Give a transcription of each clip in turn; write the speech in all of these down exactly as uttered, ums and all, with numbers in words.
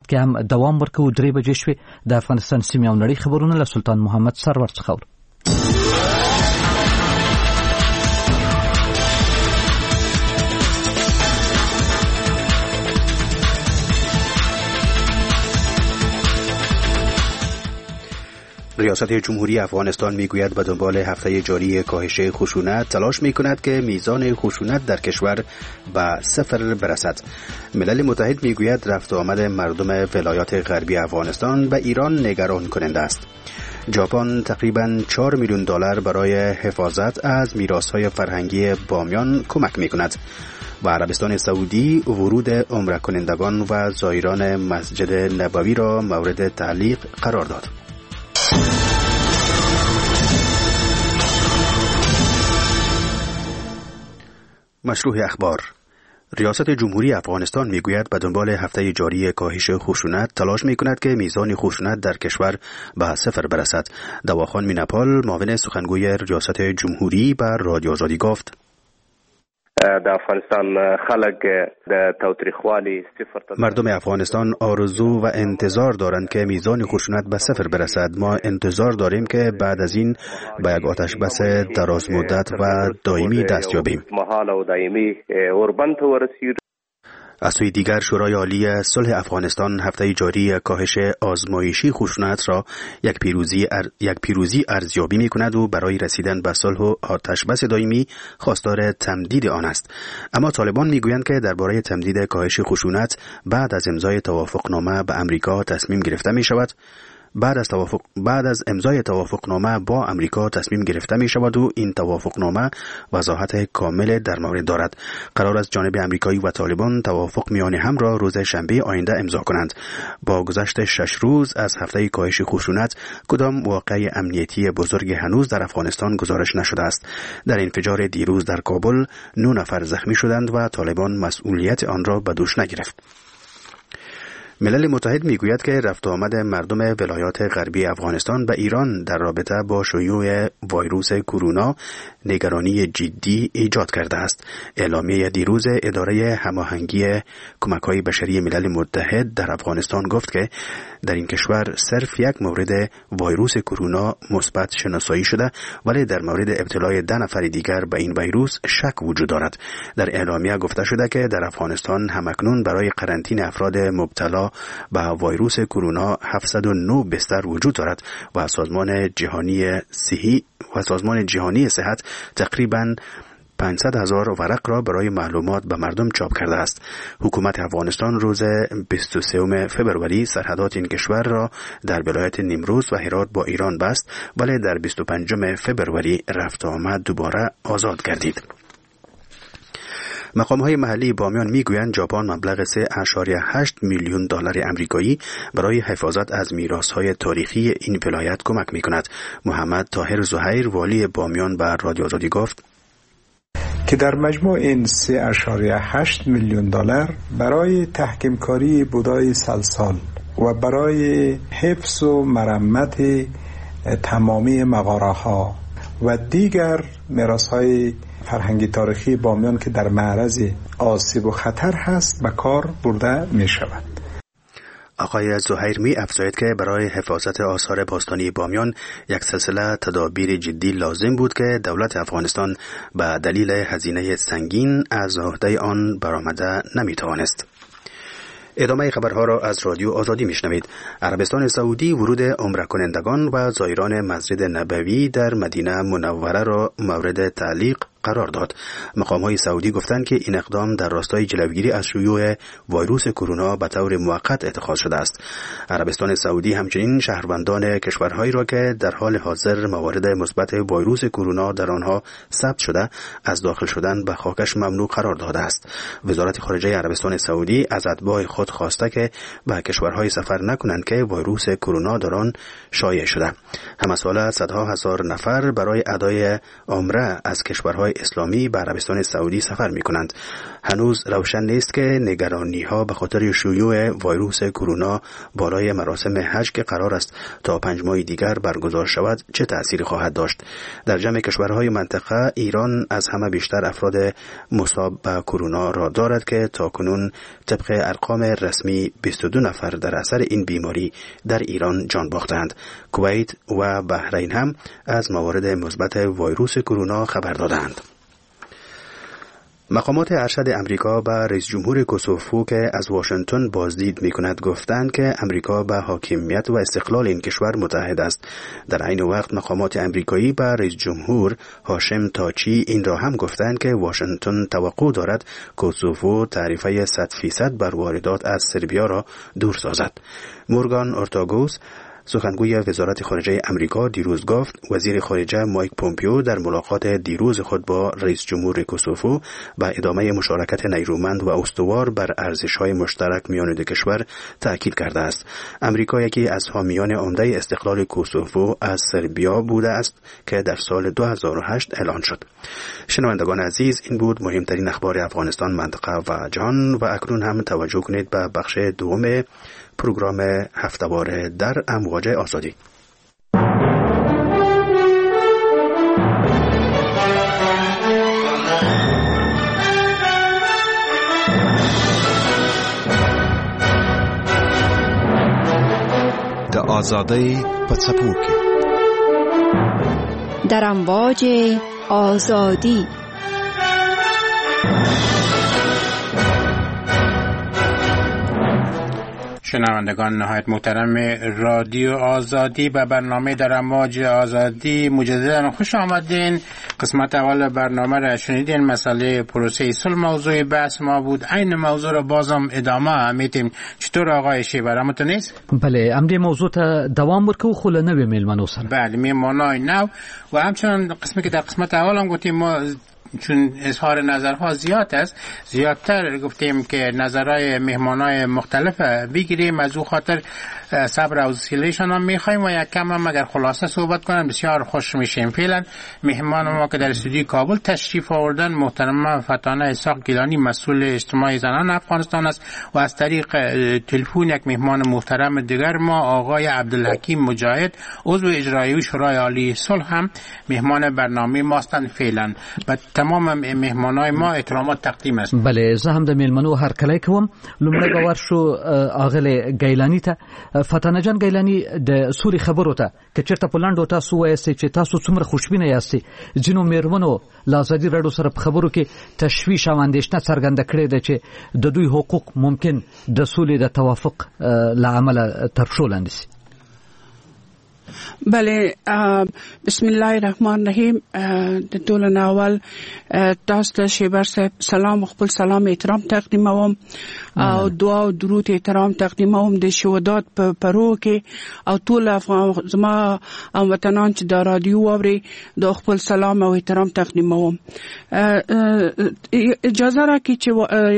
کې هم دوام ورکوي. درې بجې شوې. د افغانستان سیمې او نړۍ خبرونه له سلطان محمد سرور څخه اورو. ریاست جمهوری افغانستان میگوید به دنبال هفته جاری کاهش خشونت تلاش میکند که میزان خشونت در کشور به صفر برسد. ملل متحد میگوید رفت و آمد مردم ولایات غربی افغانستان به ایران نگران کننده است. ژاپن تقریباً چهار میلیون دلار برای حفاظت از میراث‌های فرهنگی بامیان کمک میکند. و عربستان سعودی ورود عمره کنندگان و زائران مسجد نبوی را مورد تعلیق قرار داد. مشروع اخبار. ریاست جمهوری افغانستان میگوید به دنبال هفته جاری کاهش خشونت تلاش میکند که میزان خشونت در کشور به صفر برسد. دواخان مینپال معاون سخنگوی ریاست جمهوری به رادیو آزادی گفت: د افغانستان خلک د تاوتریخوالي صفر. مردم افغانستان آرزو و انتظار دارند که میزان خشونت به صفر برسد. ما انتظار داریم که بعد از این به یک آتش بس دراز مدت و دائمی دست یابیم. محال و دائمی اوربند ورسید. از سوی دیگر شورای عالی صلح افغانستان هفته جاری کاهش آزمایشی خشونت را یک پیروزی ار... یک پیروزی ارزیابی می‌کند و برای رسیدن به صلح و آتش‌بس دائمی خواستار تمدید آن است. اما طالبان می‌گویند که درباره تمدید کاهش خشونت بعد از امضای توافقنامه به امریکا تصمیم گرفته می‌شود. بعد از توافق بعد از امضای توافقنامه با امریکا تصمیم گرفته می شود و این توافقنامه وضاحت کامل در مورد دارد. قرار است جانب امریکایی و طالبان توافق میان هم را روز شنبه آینده امضا کنند. با گذشت شش روز از هفته کاهش خشونت کدام واقعه امنیتی بزرگ هنوز در افغانستان گزارش نشده است. در انفجار دیروز در کابل نه نفر زخمی شدند و طالبان مسئولیت آن را به دوش نگرفت. ملل متحد میگوید که رفت و آمد مردم ولایات غربی افغانستان به ایران در رابطه با شیوع ویروس کرونا نگرانی جدی ایجاد کرده است. اعلامیه دیروز اداره هماهنگی کمک‌های بشری ملل متحد در افغانستان گفت که در این کشور صرف یک مورد ویروس کرونا مثبت شناسایی شده، ولی در مورد ابتلای ده نفر دیگر به این ویروس شک وجود دارد. در اعلامیه گفته شده که در افغانستان همکنون برای قرنطینه افراد مبتلا به ویروس کرونا هفتصد و نه بستر وجود دارد و سازمان جهانی صحی و سازمان جهانی صحت تقریباً پانصد هزار ورق را برای معلومات به مردم چاپ کرده است. حکومت افغانستان روز بیست و سوم فوریه سرحدات این کشور را در ولایت نیمروز و هرات با ایران بست، ولی در بیست و پنجم فوریه رفت آمد دوباره آزاد گردید. مقام‌های محلی بامیان میگویند ژاپن مبلغ سه ممیز هشت میلیون دلار آمریکایی برای حفاظت از میراث‌های تاریخی این ولایت کمک می‌کند. محمد طاهر زهیر والی بامیان به رادیو آزادی گفت که در مجموع این سه ممیز هشت میلیون دلار برای تحکیم کاری بودای سلسال و برای حفظ و مرمت تمامی مغاره‌ها و دیگر میراث‌های فرهنگی تاریخی بامیان که در معرض آسیب و خطر هست به کار برده می شود. آقای زهیر می افزاید که برای حفاظت آثار باستانی بامیان یک سلسله تدابیر جدی لازم بود که دولت افغانستان به دلیل هزینه سنگین از عهده آن برآمده نمی توانست. ادامه خبرها را از رادیو آزادی میشنوید. عربستان سعودی ورود عمره کنندگان و زائران مسجد نبوی در مدینه منوره را مورد تعلیق قرار داد. مقام‌های سعودی گفتند که این اقدام در راستای جلوگیری از شیوع ویروس کرونا به طور موقت اتخاذ شده است. عربستان سعودی همچنین شهروندان کشورهایی را که در حال حاضر موارد مثبت ویروس کرونا در آنها ثبت شده از داخل شدن به خاکش ممنوع قرار داده است. وزارت خارجه عربستان سعودی از اتباع خود خواسته که به کشورهای سفر نکنند که ویروس کرونا در آن شایع شده. همساله صدها هزار نفر برای ادای عمره از کشورهای جمهوری اسلامی به عربستان سعودی سفر می کنند. هنوز روشن نیست که نگرانی ها به خاطر شیوع ویروس کرونا بالای مراسم حج که قرار است تا پنج ماه دیگر برگزار شود چه تأثیری خواهد داشت. در جمع کشورهای منطقه ایران از همه بیشتر افراد مصاب به کرونا را دارد که تاکنون طبق ارقام رسمی بیست و دو نفر در اثر این بیماری در ایران جان باختند. کویت و بحرین هم از موارد مثبت ویروس کرونا خبر دادند. مقامات ارشد امریکا به رئیس جمهور کوسوفو که از واشنگتن بازدید می‌کند گفتند که امریکا به حاکمیت و استقلال این کشور متحد است. در عین وقت مقامات امریکایی به رئیس جمهور هاشم تاچی این را هم گفتند که واشنگتن توقع دارد کوسوفو تعرفه صد فیصد بر واردات از سربیا را دور سازد. مورگان اورتاگوس سخنگوی وزارت خارجه امریکا دیروز گفت وزیر خارجه مایک پومپیو در ملاقات دیروز خود با رئیس جمهور کوسوفو به ادامه مشارکت نیرومند و استوار بر ارزش‌های مشترک میان دو کشور تاکید کرده است. امریکا یکی از حامیان عمده استقلال کوسوفو از سربیا بوده است که در سال دو هزار و هشت اعلان شد. شنوندگان عزیز، این بود مهمترین اخبار افغانستان، منطقه و جهان و اکنون هم توجه کنید به بخش دوم پروگرام هفته‌وار در امواج آزادی. د آزادی په څپو کې در امواج آزادی. شنوندگان نهایت محترم رادیو آزادی به برنامه در امواج آزادی مجددا خوش آمدین. قسمت اول برنامه را شنیدین. مسئله پروسه صلح موضوع بحث ما بود. این موضوع را بازم ادامه میتیم. چطور آقای شیبر همتون نیست؟ بله، امری موضوع تا دوام ورکو خو له نوې میلمنو سره. بله، میلمنای نو و همچنان قسمی که در قسمت اول هم گفتیم ما چون اظهار نظرها زیاد است، زیادتر گفتیم که نظرهای مهمانای مختلف بگیریم. از او خاطر صبر و حوصله‌شان هم می‌خوایم و یک کم هم اگر خلاصه صحبت کنن بسیار خوش میشیم. فعلا مهمان ما که در استودیو کابل تشریف آوردن محترمه فتانه اسحاق گیلانی، مسئول اجتماعی زنان افغانستان است و از طریق تلفن یک مهمان محترم دیگر ما آقای عبدالحکیم مجاهد، عضو اجرایی شورای عالی صلح هم مهمان برنامه ماستند. فعلا به تمام مهمانای ما احترامات تقدیم است. بله، زه هم د میلمنو هر کله کوم. لومړی باور شو اغله گیلانی ته فتانه جان گیلانی د سوري خبرو ته که چیرته په لاندو تاسو وایسته چې تاسو څومره خوشبینه یاستئ. جنو میرمنو لازادي رادیو سره په خبرو کې تشویش او اندېښنه څرګنده کړې ده چې د دوی حقوق ممکن د سولې د توافق لعمله تر شو لاندې شي. بله، بسم الله الرحمن الرحیم. د ټولو نه اول تاسو ته شیبر صاحب سلام، خپل سلام احترام تقدیموم او دعا او درود احترام تقدیموم د شهدات په پرو کې او ټول افغان زما وطنان چې د رادیو اوري د خپل سلام او احترام تقدیموم. اجازه راکړئ چې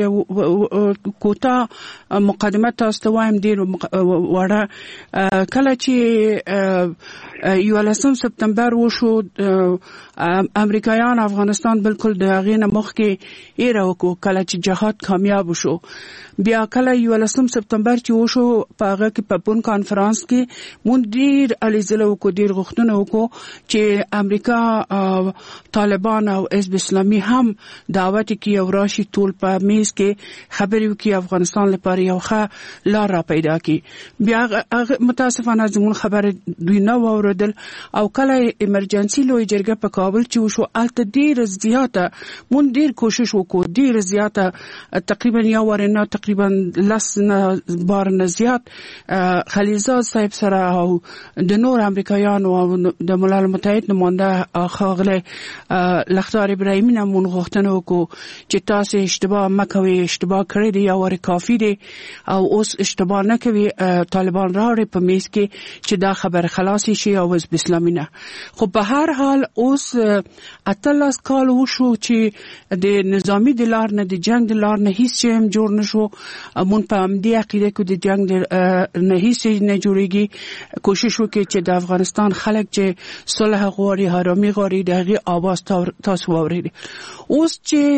کوټه مقدمه تاسو ته وایم ډیر وړه. کله چې یولسم سپتمبر وشو امریکایان افغانستان بالکل د هغې نه مخکې ایره وکړو کله چې جهاد کامیاب وشو. بیا کله یولسم سپتمبر چې وشو په هغه کې په پون کانفرانس کې مونږ ډېر هلې ځلې وکړو، ډېر غوښتنه وکړو چې امریکا طالبان او حزب اسلامي هم دعوت کړي او راشي ټول په میز کې خبرې وکړي، افغانستان لپاره یو ښه لار را پیدا کړي. بیا متاسفانه زموږ خبره دوی نه واورېدل او کله ایمرجنسي لویه جرګه په کابل چې وشو هلته ډېره زیاته مونږ ډېر کوشش وکړو، ډېره زیاته تقریبا یو وارې نه تقریبا لس نه بار نه زیات خلیلزاد صاحب سره او د نور امریکایانو او د ملل متحد نماینده ښاغلی لختار ابراهیمي نه مونږ غوښتنه وکړو چې تاسې اشتباه مه کوئ، اشتباه کړی دی، یو وارې کافي دی او اوس اشتباه نه کوي. طالبان راوړي په میز کې چې دا خبره خلاص خلاص شي او حزب اسلامي نه. خو په هر حال اوس اتلس کال وشو چې د نظامی د لار نه د جنگ د لار نه هیڅ شی هم جوړ نشو. مون په همدې عقیده کې د جنگ نه هیڅ نه جوړیږي. کوشش وکړي چې د افغانستان خلک چې صلح غواړي، حرامي غواړي، دغه آواز تاسو واورئ. اوس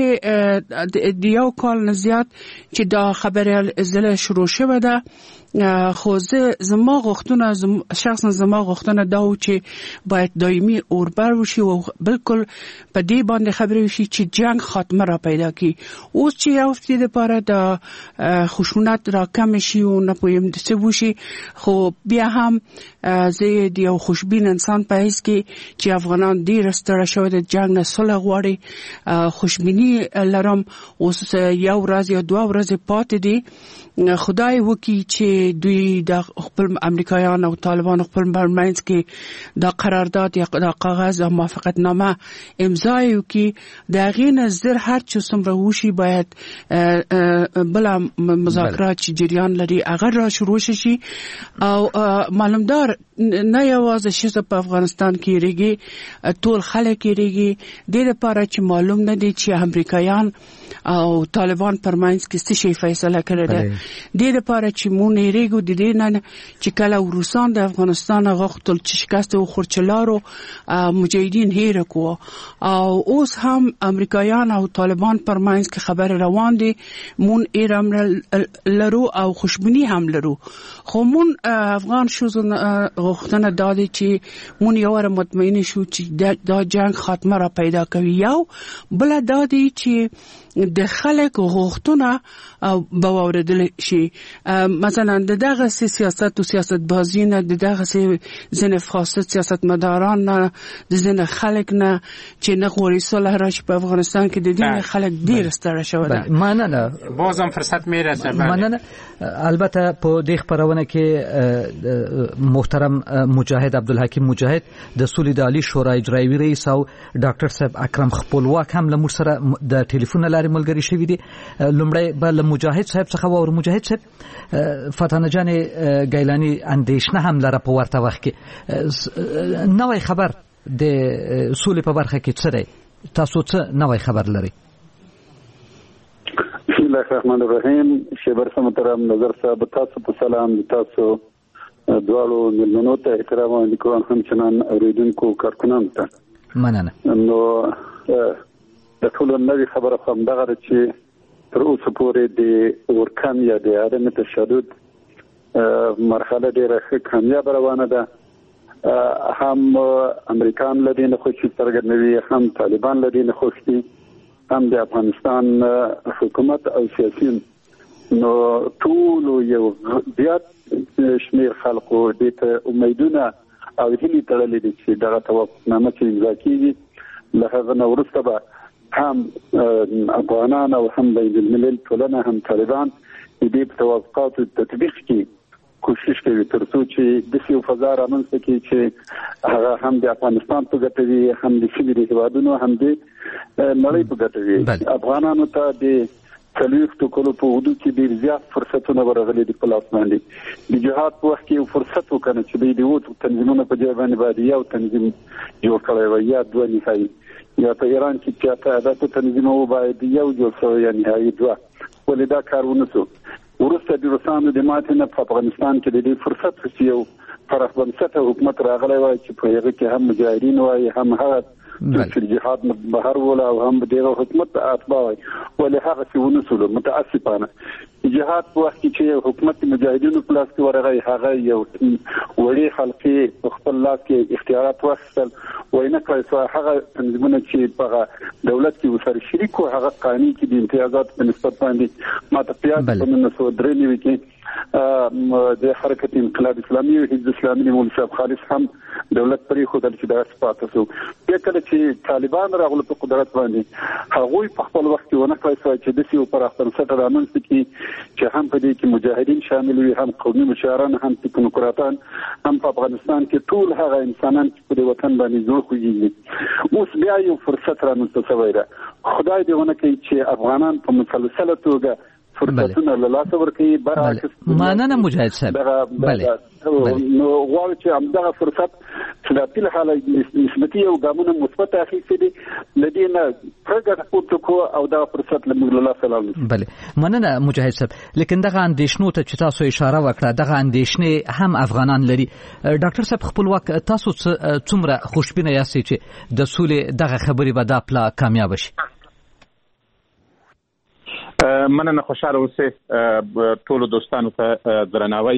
چې د یو کال نه زیات چې دا خبره زله شروع شوه ده، خو زه زما غوښتنه زم شخصا زما غوښتنه دا و چې باید دایمي اوربر وشي او بالکل په دې باندې خبرې وشي چې جنگ خاتمه را پیدا کی. اوس چې یو وخت لپاره د خشونت را کم شي او نه پویم د څه وشي، خو بیا هم زه د یو خوشبین انسان په حیث کې چې افغانان ډیر ستړي شوي د جنگ نه صلح غواړي، خوشبینی لرم. اوس یو ورځ یا دوه ورځې پاتې دي. خدای وکي چې دوی د خپل امریکایان او طالبان خپل برمنځ کې د قرارداد یا د کاغذ او موافقت نامه امضا وکي. د غین زر هر څه څومره وشي باید بل مذاکرات چې جریان لري هغه را شروع شي او معلومدار نه یوازې چې په افغانستان کې ریږي ټول خلک ریږي. د لپاره چې معلوم نه دي چې امریکایان او طالبان پرمنځ کې څه شي فیصله کړې ده. د لپاره چې مونږ ریږو د دې نه چې کله روسان د افغانستان غوښتل چې شکست او خورچلارو مجاهدین هیر کو او اوس هم امریکایان او طالبان پرمنځ کې خبر روان دي. مون ایرام لرو او خوشبینی هم لرو، خو مون افغان شوزو غوښتنه دادی چې مون یو ور مطمئن شو چې دا جنگ خاتمه را پیدا کوي. یو بل دادی چې د خلک غوښتنه به واوریدل شي. مثلا د دغه سیاست او سیاست بازی نه، د دغه ځینې فاسد سیاستمداران نه، د ځینې خلک نه چې نه غواړي صلح راشي په افغانستان کې. د دې خلک ډیر ستړي شوي دي. مننه. بازم فرصت میرسه. مننه. البته په دې خبرونه کې محترم مجاهد عبدالحکیم مجاهد د سولې د عالی شورا اجرایي رئیس او ډاکټر صاحب اکرم خپلواک هم له موږ سره د ټلیفون لارې ملګری شوي دي. لومړی به له مجاهد صاحب څخه واورو. مجاهد صاحب، فتانه جان ګیلانی اندېښنه هم لره په ورته وخت کې نوې خبر د سولې په برخه کې څه دی؟ تاسو څه نوې خبر لرئ؟ بسم الله الرحمن الرحیم. شیبر محترم نظر صاحب، تاسو په سلام. تاسو دواړو ملمنو ته احترام وکړم، همچنان اوریدونکو کارکونانو ته مننه. نو د ټولو نوې خبره هم دغه چې تر اوسه پورې د ورکم یا د عدم تشدد مرحله ډیره ښه کامیاب روانه ده. هم امریکان لدین خوشي څرګندوي، هم طالبان لدین خوشي، هم د افغانستان حکومت او سیاسيون. نو ټول یو زیات شمیر خلکو د امیدونه او هیلې تړلې دي چې دغه توافقنامه چې امضا کیږي له هغه نه وروسته به هم افغانان او هم بین الملل ټولنه هم طالبان دې په توافقاتو تطبیق کې کوشش کوي ترڅو چې د سیو فضا رامنځته کړي چې هغه هم د افغانستان په ګټه وي، هم د سیمې هیوادونو، هم د نړۍ په ګټه وي. افغانانو ته د څلوېښتو کلو په حدود کې ډېر زیات فرصتونه ورغلي دي په لاس باندې. د جهاد په وخت کې یو فرصت وکړي چې دوی د اوو تنظیمونو په ځای باندې باید یو تنظیم جوړ کړی وای یا دوه نهایي، یا په ایران کې چې اته تنظیمونه باید یو جوړ شوی یا نهایي دوه، ولې دا کار ونه شو. ورسته د روسانو د ماتې نه په افغانستان کې د دې فرصت چې یو پراخ بنسټه حکومت راغلی وای چې په هغه کې هم مجاهدین وای، هم هغه چې جهاد بهر ولا او هم دغه حکومت اتباع وای، ولې هغه څه ونه شول. متاسفانه جهاد په وخت کې چې حکومت مجاهدینو په لاس کې ورغی، هغه یو وړي خلقي خپل لاس کې اختیارات واخیستل، وینه کړی سو هغه تنظیمونه چې په دولت کې وسره شریک وو هغه قانوني کې د امتیازات په نسبت باندې ماته پیاد په نن سو درې نیوي کې د حرکت انقلاب اسلامي او حزب اسلامي مول صاحب خالص هم دولت پرې خو د چې د سپاته سو په کله چې طالبان راغله په قدرت باندې هغه په خپل وخت کې ونه کړی سو چې د سیو پر اختر سره رامنځته کې چې هم په دې کې مجاهدین شامل وي، هم قومي مشران، هم تکنوکراتان، هم په افغانستان کې ټول هغه انسانان چې په وطن باندې جوړ خوږي. اوس بیا یو فرصت رامنځته شوی دی. خدای دې ونه کوي چې افغانان په مسلسله توګه فرصتونه له لاسه ورکوي برعکس مننه مجاهد صاحب بله نو غواړو چې همدغه فرصت چې د ټول حاله نسبتي او ګامونه مثبت اخیستي دي لدې نه پرګه پورته کو او دا فرصت له موږ له لاسه لاړ. بله مننه مجاهد صاحب. لیکن دغه اندېښنو ته چې تاسو اشاره وکړه دغه اندېښنې هم افغانان لري. ډاکټر صاحب خپلواک تاسو څومره خوشبینه یاستئ چې د سولې دغه خبرې به دا پلا کامیاب شي؟ مننه، خوشاله اوسئ. ټولو دوستانو ته درناوی.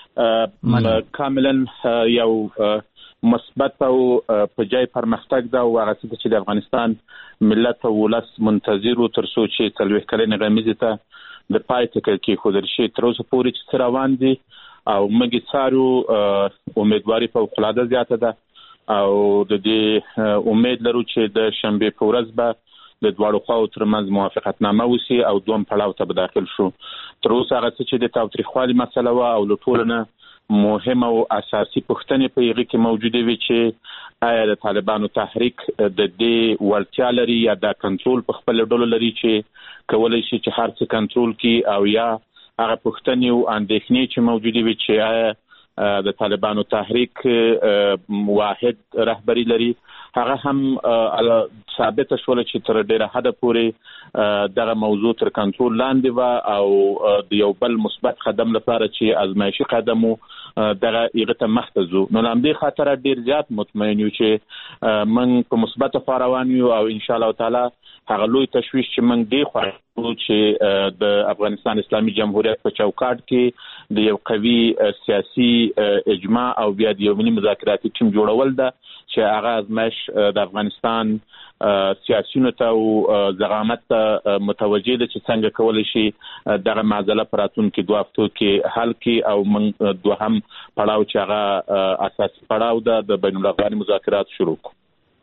کاملا یو مثبت او په جای پرمختګ دا او هغه څه چې د افغانستان ملت او ولس منتظر و تر څو چې څلوېښت کلنې غمیزې ته د پای ټکی کېښودل شي تر اوسه پورې چې څه روان دي او موږ یې څارو. امیدواري فوقالعاده زیاته ده او د دې امید لرو چې د شنبې په ورځ به د دواړو خواو ترمنځ موافقتنامه وشي او دوم پړاو ته به داخل شو. تر اوسه هغه څه چې د تاوتریخوالي مسله وه او له ټولو نه مهم او اساسي پوښتنې په هغې کې موجودې وي چې آیا د طالبانو تحریک د دې وړتیا لري یا دا کنټرول په خپل ډول لري چې کولی شي چې هر څه کنټرول کړي، او یا هغه پوښتنې او اندېښنې چې موجودې وي چې آیا د طالبانو تحریک واحد رهبری لري. هغه هم ثابت شول چې تر ډیره حد پورې دغه موضوع تر کنټرول لاندې و او د یو بل مثبت قدم لپاره چې ازمایشي قدم و دغه هغه ته مخ ته ځو. نو لامدې خاطر ډیر زیات مطمئن یو چې موږ په مثبت روان یو او ان شاء الله تعالی هغه لوی تشویش چې موږ دی خو چې د افغانستان اسلامي جمهوریت په چوکاټ کې د یو قوي سیاسي اجماع او بیا د یو ملي مذاکراتي ټیم جوړول ده چې هغه ازمایش د افغانستان سیاسيونو ته او زعامت ته متوجه ده چې څنګه کولی شي دغه معضله په راتلونکي دوه هفتو کې حل کړي او موږ دوهم پړاو چې هغه اساسي پړاو ده د بین الافغاني مذاکرات شروع کړو.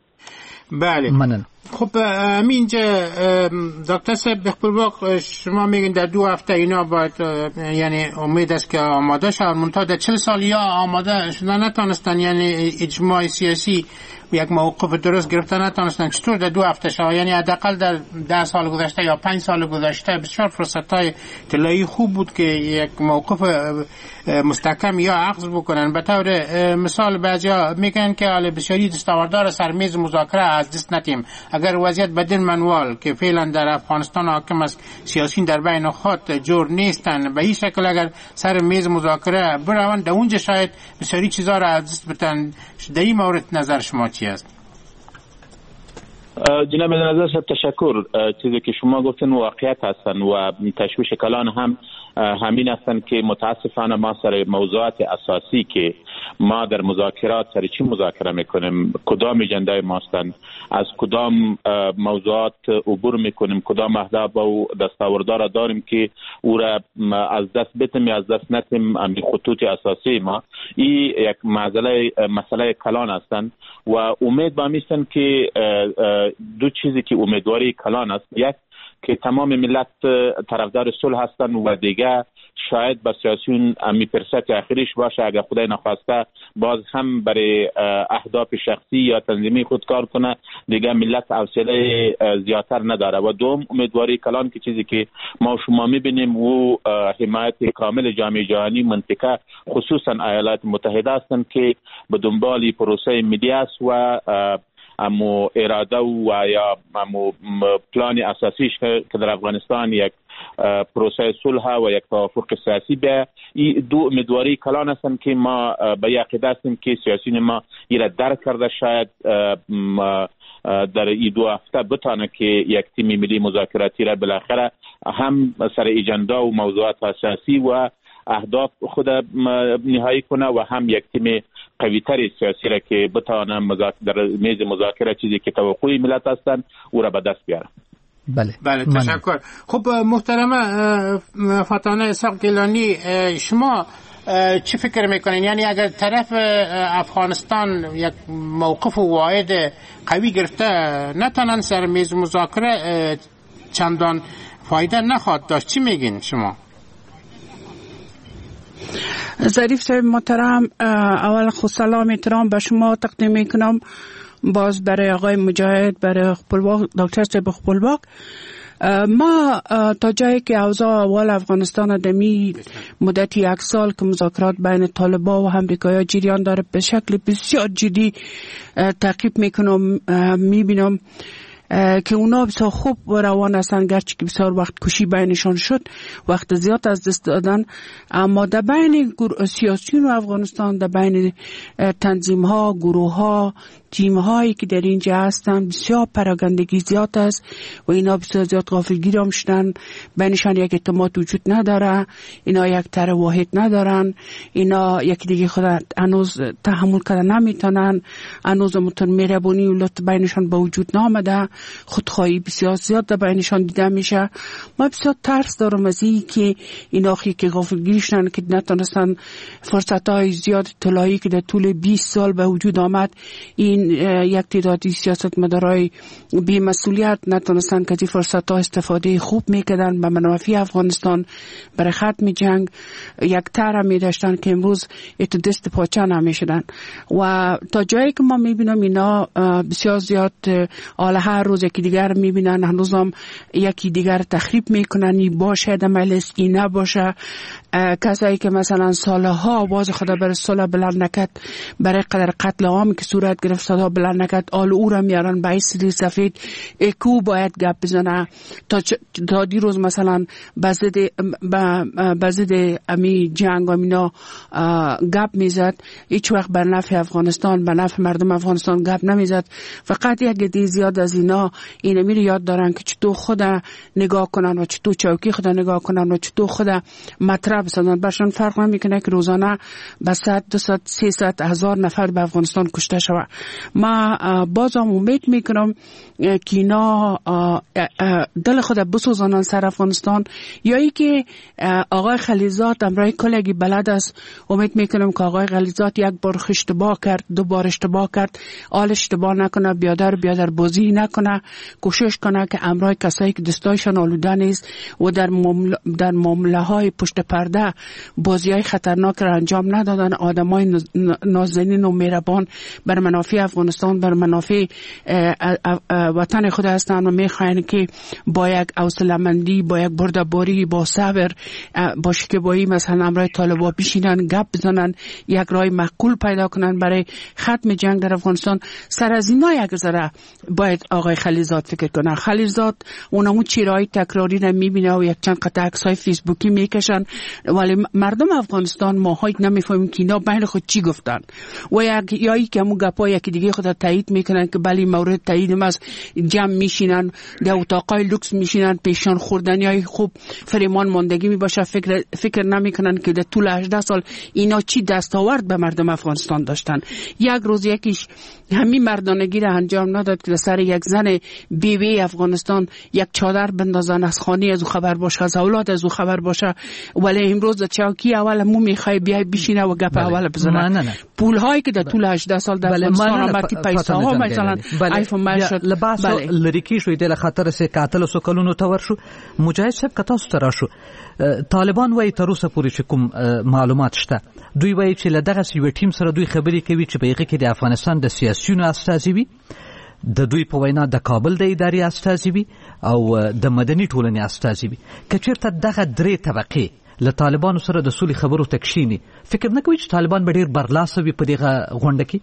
بله منن. خب اینجا دکتر صاحب بخبرواق شما میگین در دو هفته اینا باید یعنی امید است که آماده شد، منتها در چل سال یا آماده شدن نتانستن، یعنی اجماع سیاسی یک موقف درست گرفتن نتانستن. چطور در دو هفته شد؟ یعنی حداقل در ده سال گذشته یا پنج سال گذشته بسیار فرصت‌های طلایی خوب بود که یک موقف مستحکم یا عقد بکنن. به طور مثال بعضیا میگن که حال بسیاری دستاوردار سر میز مذاکره از دست ندیم. اگر وضعیت بدین منوال که فعلا در افغانستان حاکم است سیاسیون در بین خود جور نیستن به این شکل اگر سر میز مذاکره بروند در اونجا شاید بسیاری چیزا را از دست بدن. در این مورد نظر شما چی است؟ جناب نظر صاحب تشکر. چیزی که شما گفتن واقعیت هستن و تشویش کلان هم همین هستن که متاسفانه ما سر موضوعات اساسی که ما در مذاکرات سر چی مذاکره میکنیم، کدام اجندای ماستن، از کدام موضوعات عبور میکنیم، کدام اهداف و دستاوردار داریم که او را از دست بتیم یا از دست نتیم، امی خطوط اساسی ما این یک مسئله مسئله کلان هستن و امید با میستن که دو چیزی که امیدواری کلان است، یک که تمام ملت طرفدار صلح هستن و دیگه شاید با سیاسیون امی فرصت آخریش باشه اگر خدای نخواسته باز هم برای اهداف شخصی یا تنظیمی خود کار کنه، دیگه ملت حوصله زیادتر نداره. و دوم امیدواری کلان که چیزی که ما شما میبینیم و حمایت کامل جامعه جهانی منطقه خصوصا ایالات متحده هستن که به دنبال پروسه ملی است و امو اراده و یا امو پلان اساسیش که در افغانستان یک پروسه صلح و یک توافق سیاسی به این دو امیدواری کلان هستند که ما به یقین هستیم که سیاسیون ما ایره درک کرده شاید در این دو هفته بتانه که یک تیم ملی مذاکراتی را بالاخره هم سر اجندا و موضوعات اساسی و اهداف خود نهایی کنه و هم یک تیم قوی‌تر سیاسی را که بتانه در میز مذاکره چیزی که توقعی ملت هستند او را به دست بیاره. بله بله تشکر. خب محترم فاتانه اسحاق گیلانی، شما چی فکر میکنین؟ یعنی اگر طرف افغانستان یک موقف واحد قوی گرفته نتانن سر میز مذاکره چندان فایده نخواهد داشت، چی میگین شما؟ ظریف صاحب محترم، اول خود سلام احترام به شما تقدیم میکنم، باز برای آقای مجاهد، برای خپلواق دکتر صاحب خپلواق. ما تا جایی که اوضاع اول افغانستان دمی مدت یک سال که مذاکرات بین طالبان و امریکایی جریان داره به شکل بسیار جدی تعقیب میکنم، میبینم که اونا بسیار خوب روان هستن، گرچه که بسیار وقت کشی بینشان شد، وقت زیاد از دست دادن، اما در بین سیاسیون و افغانستان، در بین تنظیم ها، گروه ها، تیم هایی که در اینجا هستن بسیار پراگندگی زیاد است و اینا بسیار زیاد غافلگیر هم شدن. بینشان یک اعتماد وجود نداره، اینا یک طرح واحد ندارن، اینا یکی دیگه خود هنوز تحمل کردن نمیتونن، هنوز متون مهربانی و لطف بینشان با وجود نامده، خودخواهی بسیار زیاد در بینشان دیده میشه. ما بسیار ترس دارم از این که اینا خیلی که غافلگیر شدن که نتونستن فرصت های زیاد طلایی که در طول بیست سال به وجود آمد، این یک تعدادی سیاستمدارای بی مسئولیت نتونستن که از فرصت ها استفاده خوب میکردن به منافع افغانستان برای ختم جنگ. یک طرح می داشتن که امروز اتو دست پاچه نمیشدن و تا جایی که ما میبینم اینا بسیار زیاد آله هر روز یکی دیگر میبینن، هنوز هم یکی دیگر تخریب میکنن، این باشه در مجلس این نباشه. کسایی که مثلا سالها آواز خدا برای صلح بلند نکرد، برای قدر قتل عامی که صورت گرفت صدا بلند نکرد، آل او را میارن به سری سفید اکو باید گپ بزنه. تا, تا دی روز مثلا بزد امی جنگ امینا گپ میزد، هیچ وقت بر نفع افغانستان، بر نفع مردم افغانستان گپ نمیزد. فقط یک دی زیاد از اینا اینو میره یاد دارن که چطور خدا نگاه کنن و چطور چوکی خدا نگاه کنن و چطور خدا مطرح بسازن. برشان فرق نمیکنه که روزانه به صد دویست سیصد هزار نفر به افغانستان کشته شود. ما بازم امید میکنم که اینا دل خود بسوزانن سر افغانستان، یا ای که آقای خلیزات امرای کلگی بلد است. امید میکنم که آقای خلیزات یک بار اشتباه کرد، دو بار اشتباه کرد، آل اشتباه نکنه، بیادر بیادر بازی نکنه، کوشش کنه که امرای کسایی که دستایشان آلوده نیست و در معامله در معامله های پشت پرده بازی های خطرناک را انجام ندادن، آدم های نازنین و مهربان بر منافع افغانستان، بر منافع وطن خود هستند و میخواین که با یک حوصله‌مندی، با یک بردباری، با صبر، با شکیبایی مثلا امرای طالبان بشینن گپ بزنن، یک راه معقول پیدا کنن برای ختم جنگ در افغانستان. سر از اینا یک ذره باید آقای خلیزات فکر کنه. خلیزات اونمون چیرهای تکراری را میبینه و یک چند قطعه عکسای فیسبوکی میکشن، ولی مردم افغانستان ماهایی نمیفهمیم که اینا بین خود چی گفتن و یک یایی که همون گپا یکی دیگه خود تایید میکنن که بلی مورد تایید است. جمع میشینن در اتاقای لوکس میشینن، پیشان خوردنی های خوب فریمان ماندگی میباشه، فکر فکر نمیکنن که در طول هجده سال اینا چی دستاورد به مردم افغانستان داشتن. یک روز یکیش همین مردانگی را انجام نداد که سر یک زن بیوی افغانستان یک چادر بندازن، از خانه از او خبر باشه، از اولاد از او خبر باشه، ولی امروز در چوکی اول مو میخوای بیای بشینه و گپ اول بزنه. پول هایی که در طول هجده سال در افغانستان آمد، پیسه ها مثلا آیفون مال شد لباس لریکی شوی د خطر سه قاتل سو کلونو تور شو. مجاهد صاحب کتا سترا شو طالبان وای تر اوسه پوری چې کوم معلومات شته، دوی وای چې لدغه یو ټیم سره دوی خبرې کوي چې په هغه کې د افغانستان د سیاسيونو استازي وي، د دوی په وینا د کابل د اداري استازي وي او د مدني ټولنې استازي وي. کچیرته دغه درې طبقه له طالبانو سره د سولې خبرو تکشینی، فکر نه کوي چې طالبان به ډیر برلاسه وي په دغه غونډه کې؟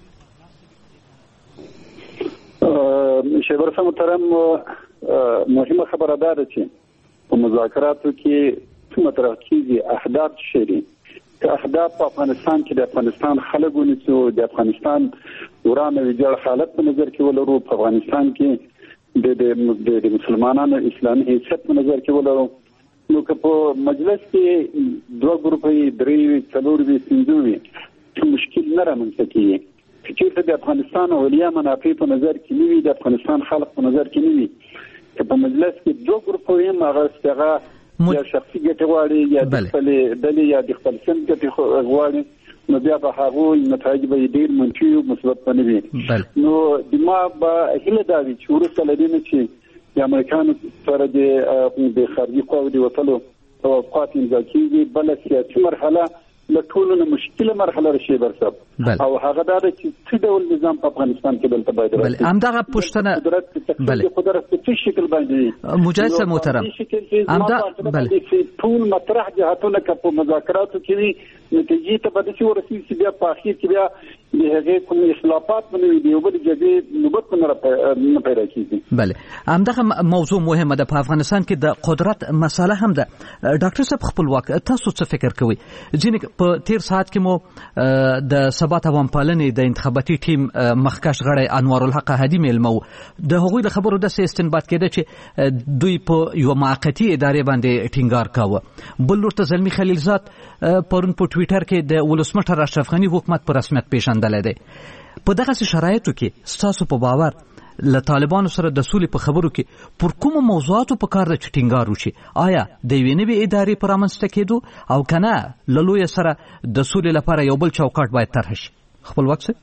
شیبر صاحب محترم، مهمه خبره ده چې په مذاکراتو کې څه مطرح کیږي، اهداف شری که اهداف په افغانستان کې د افغانستان خلک ونیسو، د افغانستان ورانه ویجاړ حالت په نظر کې ولرو، په افغانستان کې د د مسلمانانو اسلامي حیثیت په نظر کې ولرو، نو که په مجلس کې دوه ګروپه درې څلور وي پنځه وي مشکل نه رامنځته کیږي. که چیرته د افغانستان اولیا منافع په نظر کې نه وي، د افغانستان خلق په نظر کې نه وي، که په مجلس کې دوه ګروپه وي، هغه هغه یا شخصي ګټې غواړي یا د خپل ډلې یا د خپل سند ګټې غواړي، نو بیا به هغوی نتایج به ډېر منفي او مثبت به نه وي. نو ما به هیله دا وي چې وروسته له دې نه چې د امریکانو سره د خارجي قواو د وتلو توافقات امضا کېږي، بله سیاسي مرحله له ټولو نه مشکله مرحله راشي برسب او هغه دا چې څه ډول نظام په افغانستان کې دلته باید راځي. بله همدغه پوښتنه بله قدرت په څه شکل باندې مجاهد صاحب محترم همدا بله ټول مطرح جهاتونه که په مذاکراتو کې نتیجې ته به داسې ورسېږي چې بیا په اخر کې بیا د هغې کوم اختلافات به نه وي د یو بل جګړې نوبت به نه پیدا کېږي. بله همدغه موضوع مهمه ده. په افغانستان کې د قدرت مسله هم ده. ډاکټر صاحب خپلواک تاسو څه فکر کوئ؟ ځینې په تیر ساعت کې مو د ثبات عوامپالنې د انتخاباتي ټیم مخکښ غړی انوار الحق هادي میلمه د هغوی د خبرو داسې استنباط کېده چې دوی په یوه معقتي ادارې باندې ټینګار کاوه. بل ورته زلمي خلیلزاد پرون په ټویټر کې د ولسمشر اشرف غني حکومت په رسمیت پیژندلی دی. په دغسې شرایطو کې ستاسو په باور له طالبانو سره د سولې په خبرو کې پر کومو موضوعاتو په کار ده چې ټینګار وشي؟ آیا د یوې نوې ادارې په رامنځته کېدو او که نه له لویه سره د سولې لپاره یو بل چوکاټ باید طرح شي؟ خپلواک صاحب.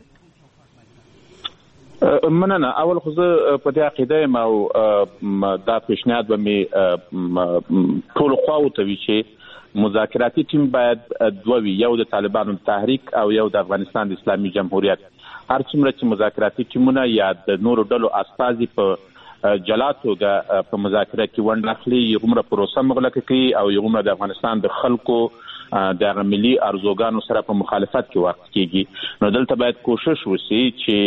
مننه. اول خو زه په دې عقیده یم او دا پیشنهاد به مې ټولو خواوو ته وي چې مذاکراتي ټیم باید دوه وي، یو د طالبانو تحریک او یو د افغانستان د اسلامي جمهوریت. هر څومره چې مذاکراتي ټیمونه یا د نورو ډلو استازي په جلا توګه په مذاکره کې ونډه اخلي، یغومره پروسه مغلقه کوي او یغومره د افغانستان د خلکو د ملي ارزوګانو سره په مخالفت کې وخت کېږي. نو دلته باید کوشش وشي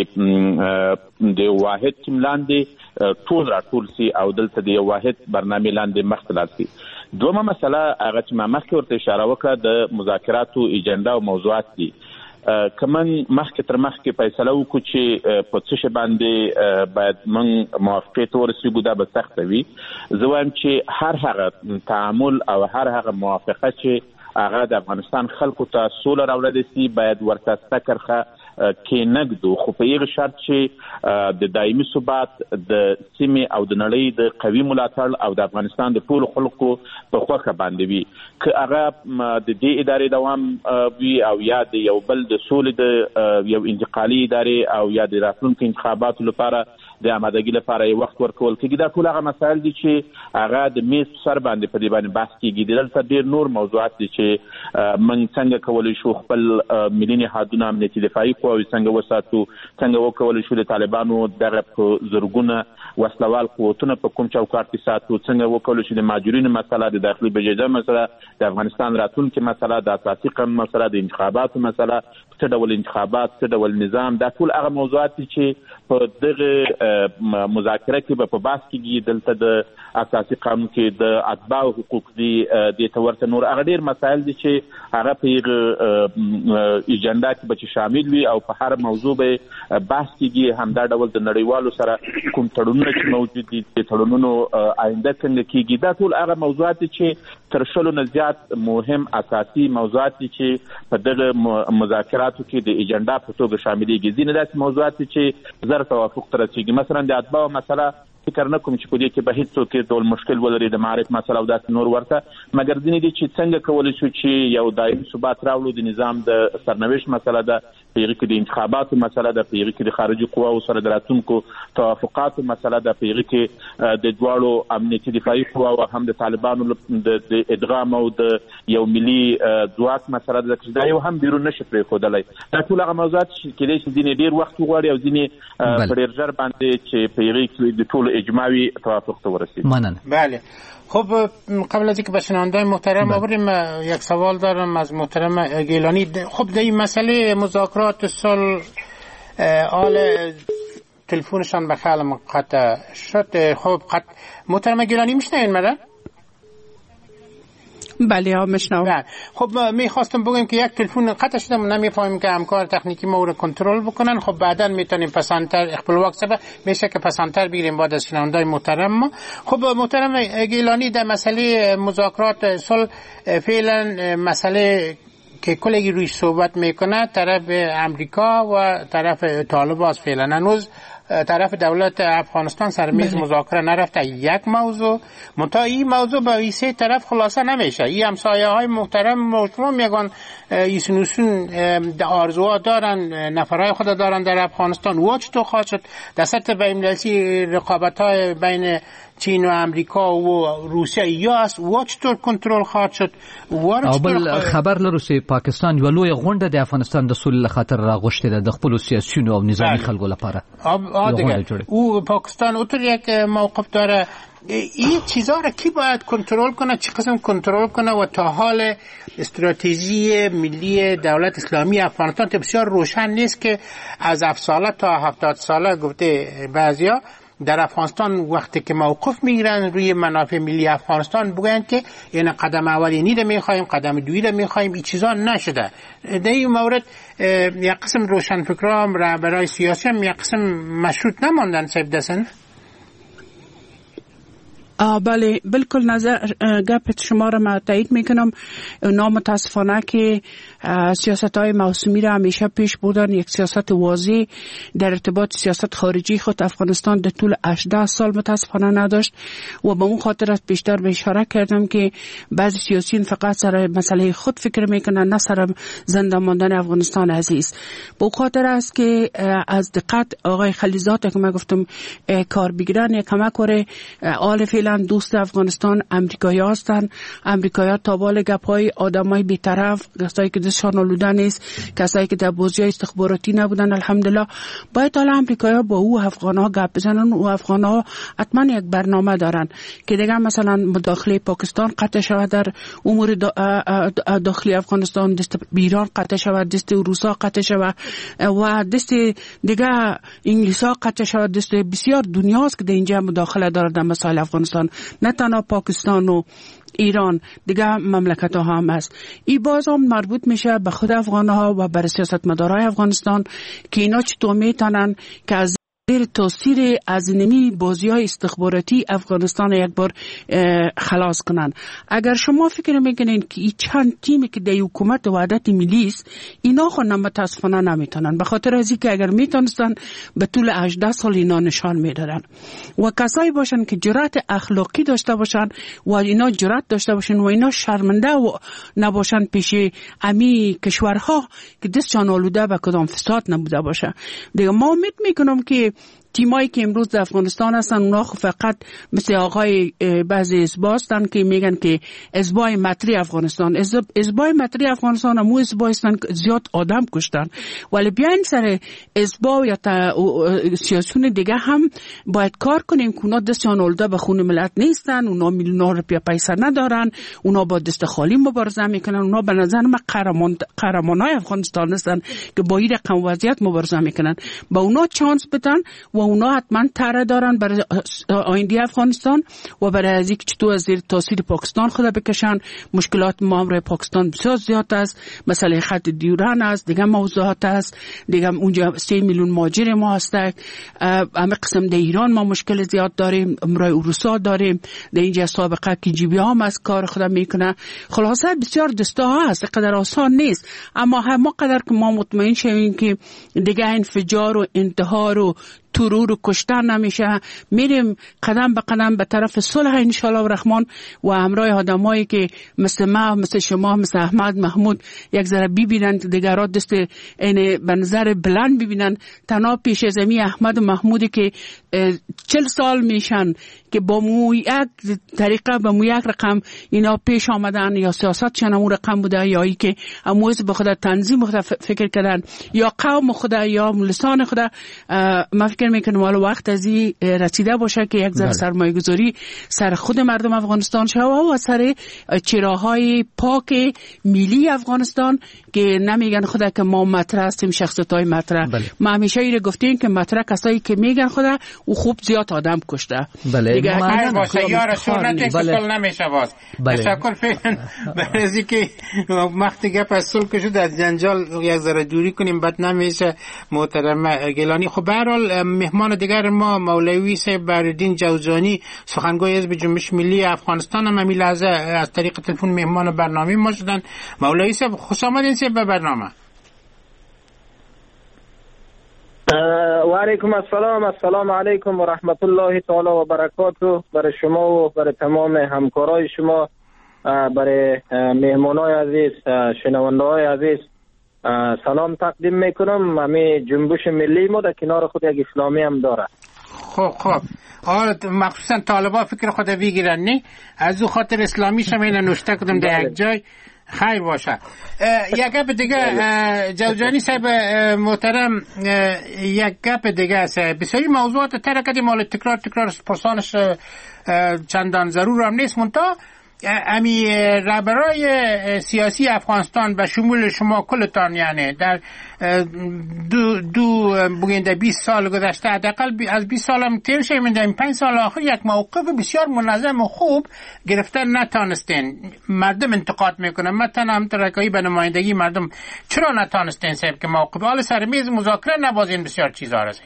چې د واحد ټیم لاندې ټول راټول سي او دلته د یو واحد برنامه لاندې مخته لاړ سي. دومره مسله هغه چې ما مخکې ورته اشاره وکړه د مذاکراتو ایجنډا او موضوعات دي. کمن مخکې تر مخکې فیصله وکړو چې په څه شي باندې باید موږ موافقې ته ورسېږو، دا به سخته وي. زه وایم چې هر هغه تعامل او هر هغه موافقه چې هغه د افغانستان خلکو ته سوله راوړلی سي باید ورته سته کرښه کې نږدو، خو په یغه شرط چې د دایمي ثبات د سیمې او د نړۍ د قوي ملاتړ او د افغانستان د ټولو خلکو په خوښه باندې وي. که هغه د دې ادارې دوام وي او یا د یو بل د سولې د یو انتقالي ادارې او یا د راتلونکو انتخاباتو لپاره د آمادګۍ لپاره یې وخت ورکول کېږي، دا ټول هغه مسایل دي چې هغه د میز سر باندې په دې باندې بحث کېږي. دلته ډېر نور موضوعات دي چې موږ څنګه کولی شو خپل ملي نهادونه امنیتي دفاعي قواوې څنګه وساتو، څنګه وکولی شو د طالبانو دغه په زرګونه وسلوال قوتونه په کوم چوکاټ کې ساتو، څنګه وکولی شو د مهاجرینو مسله، د داخلي بجټ مسله، د افغانستان راتلونکي مسله، د اساسي قانون مسله، د انتخاباتو مسله، څه ډول انتخابات، څه ډول نظام، دا ټول هغه موضوعات دي چې په دغه مذاکره کې به په بحث کېږي. دلته د اساسي قانون کې د اتباعو حقوق دي، دې ته ورته نور هغه ډېر مسایل دي چې هغه په یغه ایجنډا کې به شامل وي او په هر موضوع به بحث کېږي. همدا ډول د نړیوالو سره کوم تړونونه چې موجود دي د تړونونو آینده څنګه کېږي، دا ټول هغه موضوعات دي چې تر شلو نه زیات مهم اساسي موضوعات دي چې په دغه مذاکراتو کې د ایجنډا په توګه شاملېږي. ځینې داسې موضوعات دي چې زر توافق ته رسېږي. مثلا د اتباعو مسله فکر نه کوم چې په دې کې به هیڅ څوک ډول مشکل ولري، د معرف مسله او داسې نور ورته، مګر ځینې دي چې څنګه کولی شو چې یو دایمي ثبات راوړو، د نظام د سرنوشت مسله ده، په هغې کې د انتخاباتو مسله ده، په هغې کې د خارجي قواو سره د راتلونکو توافقاتو مسله ده، په هغې کې د دواړو امنیتي دفاعي قواو هم د طالبانو د ادغام او د یو ملي ځواک مسله ده چې دا یو هم بیرون نشي پرېښودلی. دا ټول هغه موضوعات چې کېدای شي ځینې ډېر وخت وغواړي او ځینې په ډېر ژر باندې چې په هغې کې د ټولو اجماعی توافق ته ورسید. مننه. بله. خب قبل از اینکه به شنونده‌های محترم آوریم یک سوال دارم از محترم گیلانی. خب در این مسئله مذاکرات صلح آل تلفنشان به خیال قطع شد. خب قط... محترم گیلانی میشنین مرا؟ بله ها میشنم. خب میخواستم بگم که یک تلفن قطع شده، ما نمیفهمیم که همکار تکنیکی ما رو کنترل بکنن. خب بعدا میتونیم پسندتر اخبار وقت سبب میشه که پسندتر بگیریم بعد از شنونده‌های محترم ما. خب محترم گیلانی در مسئله مذاکرات صلح فعلا مسئله که کلگی روی صحبت میکنه طرف امریکا و طرف طالب است. فعلا هنوز طرف دولت افغانستان سر میز مذاکره نرفته. یک موضوع منتها این موضوع با این سه طرف خلاصه نمیشه. این همسایه های محترم شما میگن ایسنوسون آرزوها دارن، نفرهای خود دارن در افغانستان. واچ تو خواهد شد در سطح بین‌المللی رقابت های بین چین و امریکا و روسیه یا است واچ تو کنترل خواهد شد. بل خبر لرو چې پاکستان یو لوی غونډه د افغانستان د سولې لخاطر راغوښتې ده د خپل سیاسيونو او نظامی خلکو لپاره. او پاکستان اوتر یک موقف داره. این چیزها را کی باید کنترل کنه، چه قسم کنترل کنه و تا حال استراتژی ملی دولت اسلامی افغانستان بسیار روشن نیست که از هفت ساله تا هفتاد ساله گفته بعضیا در افغانستان وقتی که موقف میگیرن روی منافع ملی افغانستان بگویند که این قدم اولینی رو میخوایم، قدم دویی رو میخوایم. این چیزا نشده. در این مورد یک قسم روشنفکران رهبرای سیاسی هم یک قسم مشروط نماندن. سیب دسن بله بالکل نظر گپ شما را من تایید میکنم. نامتاسفانه که سیاست های موسمی را همیشه پیش بودن. یک سیاست واضح در ارتباط سیاست خارجی خود افغانستان در طول هجده سال متاسفانه نداشت و به اون خاطر است بیشتر به اشاره کردم که بعضی سیاسیون فقط سر مسئله خود فکر میکنن، نه سر زنده ماندن افغانستان عزیز. به خاطر است که از دقت آقای خلیزات که من گفتم کار بگیرن یک کمک کنه. آل فعلا دوست افغانستان امریکایی هستند. امریکایی ها تابال گپای آدمای بی‌طرف، کسایی که دستشان آلوده نیست، کسایی که در بازی استخباراتی نبودن، الحمدلله باید حالا امریکایی ها با او افغان ها گپ بزنن. و افغان ها حتما یک برنامه دارن که دیگه مثلا مداخله پاکستان قطع شود در امور داخلی افغانستان، دست ایران قطع شود، دست روسا قطع شود و دست دیگه انگلیس ها قطع شود. دست بسیار دنیاست که در اینجا مداخله داره در مسائل افغانستان، نه تنها پاکستان و ایران، دیگه مملکت ها هم است. این باز هم مربوط میشه به خود افغان ها و بر سیاست مدارای افغانستان که اینا چطور میتونن که از زیر تاثیر از نمی بازی های استخباراتی افغانستان یک بار خلاص کنن. اگر شما فکر میکنین که این چند تیمی که در حکومت وحدت ملی است اینا خود متاسفانه نمیتونن، به خاطر از اینکه اگر میتونستن به طول هجده سال اینا نشان میدادن و کسایی باشن که جرأت اخلاقی داشته باشن و اینا جرأت داشته باشن و اینا شرمنده و نباشن پیش امی کشورها که دستشان آلوده به کدام فساد نبوده باشه. دیگه ما امید میکنم که تیمایی که امروز در افغانستان هستن اونا فقط مثل آقای بعضی ازبا هستن که میگن که ازبای مطری افغانستان، ازبای مطری افغانستان همون ازبا هستن که زیاد آدم کشتن. ولی بیاین سر ازبا یا سیاسیون دیگه هم باید کار کنیم که اونا دستشان آلوده به خون ملت نیستن، اونا میلیون‌ها روپیه پیسه ندارن، اونا با دست خالی مبارزه میکنن. اونا به نظر من قهرمان قهرمانای افغانستان هستن که با این رقم وضعیت مبارزه میکنن. با اونا چانس بدن و اونا حتما طرح دارن برای آینده افغانستان و برای از اینکه چطور از زیر تاثیر پاکستان خود بکشن. مشکلات ما هم روی پاکستان بسیار زیاد است، مسئله خط دیوران است، دیگه موضوعات است، دیگه اونجا سه میلیون مهاجر ما هست. همه قسم در ایران ما مشکل زیاد داریم، امرای اروسا داریم، در اینجا سابقه که جیبی هم از کار خود میکنه. خلاصه بسیار دسته ها هست، قدر آسان نیست. اما هم قدر که ما مطمئن شویم که دیگه انفجار و انتحار و ترور و کشتن نمیشه، میریم قدم به قدم به طرف صلح انشالله و رحمان و همراه آدمایی که مثل ما، مثل شما، مثل احمد محمود یک ذره ببینن، دیگران دست این به نظر بلند ببینن. تنها پیش از امی احمد محمودی که چل سال میشن که با مو یک طریقه با مو یک رقم اینا پیش آمدن، یا سیاست شن اون رقم بوده، یا ای که اموز به خدا تنظیم خدا فکر کردن، یا قوم خدا، یا لسان خدا. من فکر میکنم حالا وقت از این رسیده باشه که یک ذره سرمایه گذاری سر خود مردم افغانستان شود و سر چراهای پاک ملی افغانستان که نمیگن خدا که ما مطرح هستیم، شخصیت های مطرح. ما همیشه ایره گفتیم که مطرح کسایی که میگن خدا و خوب زیاد آدم کشته. بله دیگه خیر باشه یا رسول نتکسل نمیشه باز. تشکر فعلا برای که وقتی گپ از صلح شد از جنجال یک ذره دوری کنیم بد نمیشه. محترم گیلانی، خب به هر حال مهمان دیگر ما مولوی صاحب بهرالدین جوزجانی، سخنگوی حزب جنبش ملی افغانستان، هم همین لحظه از طریق تلفن مهمان برنامه ما شدن. مولوی صاحب خوش آمدین صاحب به برنامه. و علیکم السلام. السلام علیکم و رحمت الله تعالی و برکاته برای شما و برای تمام همکارای شما، برای مهمانای عزیز، شنونده های عزیز سلام تقدیم میکنم. همین جنبش ملی ما در کنار خود یک اسلامی هم داره. خب خب آره، مخصوصا طالبا فکر خود بگیرن نه، از او خاطر اسلامی شما اینو نوشته کردم در یک جای. خیر باشه. یک گپ دیگه جوجانی صاحب محترم، یک گپ دیگه است. بسیاری موضوعات ترکتی مال تکرار تکرار پرسانش چندان ضرور هم نیست، منتها امی رهبرای سیاسی افغانستان به شمول شما کلتان، یعنی در دو دو بگین در بیست سال گذشته، حداقل از بیست سال هم تیر شد، من در این پنج سال آخر یک موقف بسیار منظم و خوب گرفتن نتانستین. مردم انتقاد میکنن، مثلا هم ترکایی به نمایندگی مردم چرا نتانستین صاحب که موقف حال سر میز مذاکره نبازین؟ بسیار چیزا رسید.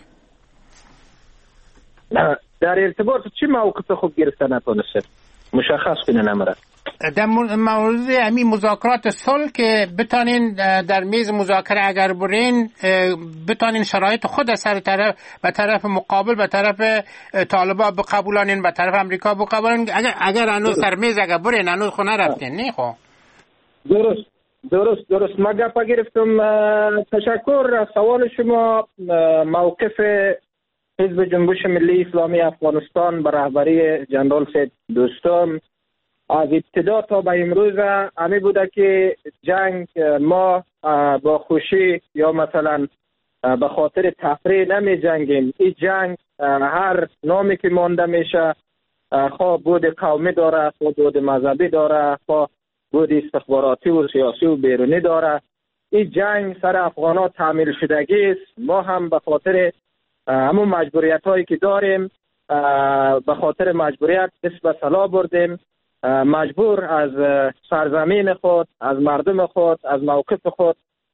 در ارتباط چی موقف خوب گرفتن نتانستین؟ مشخص کنین امره. در مورد همین مذاکرات صلح که بتانین در میز مذاکره اگر برین، بتانین شرایط خود سر طرف به طرف مقابل، به طرف طالبا بقبولانین، به طرف امریکا بقبولانین. اگر اگر هنوز سر میز اگر برین، هنوز خونه رفتین نه؟ خب درست درست درست ما گپ گرفتم. تشکر از سوال شما. موقف حزب جنبش ملی اسلامی افغانستان به رهبری جنرال سید دوستم از ابتدا تا به امروز همی بوده که جنگ ما با خوشی یا مثلا به خاطر تفریح نمی جنگیم. این جنگ هر نامی که مانده میشه، خواه بود قومی داره، خواه بود مذهبی داره، خواه بود استخباراتی و سیاسی و بیرونی داره. این جنگ سر افغان ها تعمیل شدگی است. ما هم به خاطر همون مجبوریت هایی که داریم، به خاطر مجبوریت دست به سلا بردیم، مجبور از سرزمین خود، از مردم خود، از موقف خود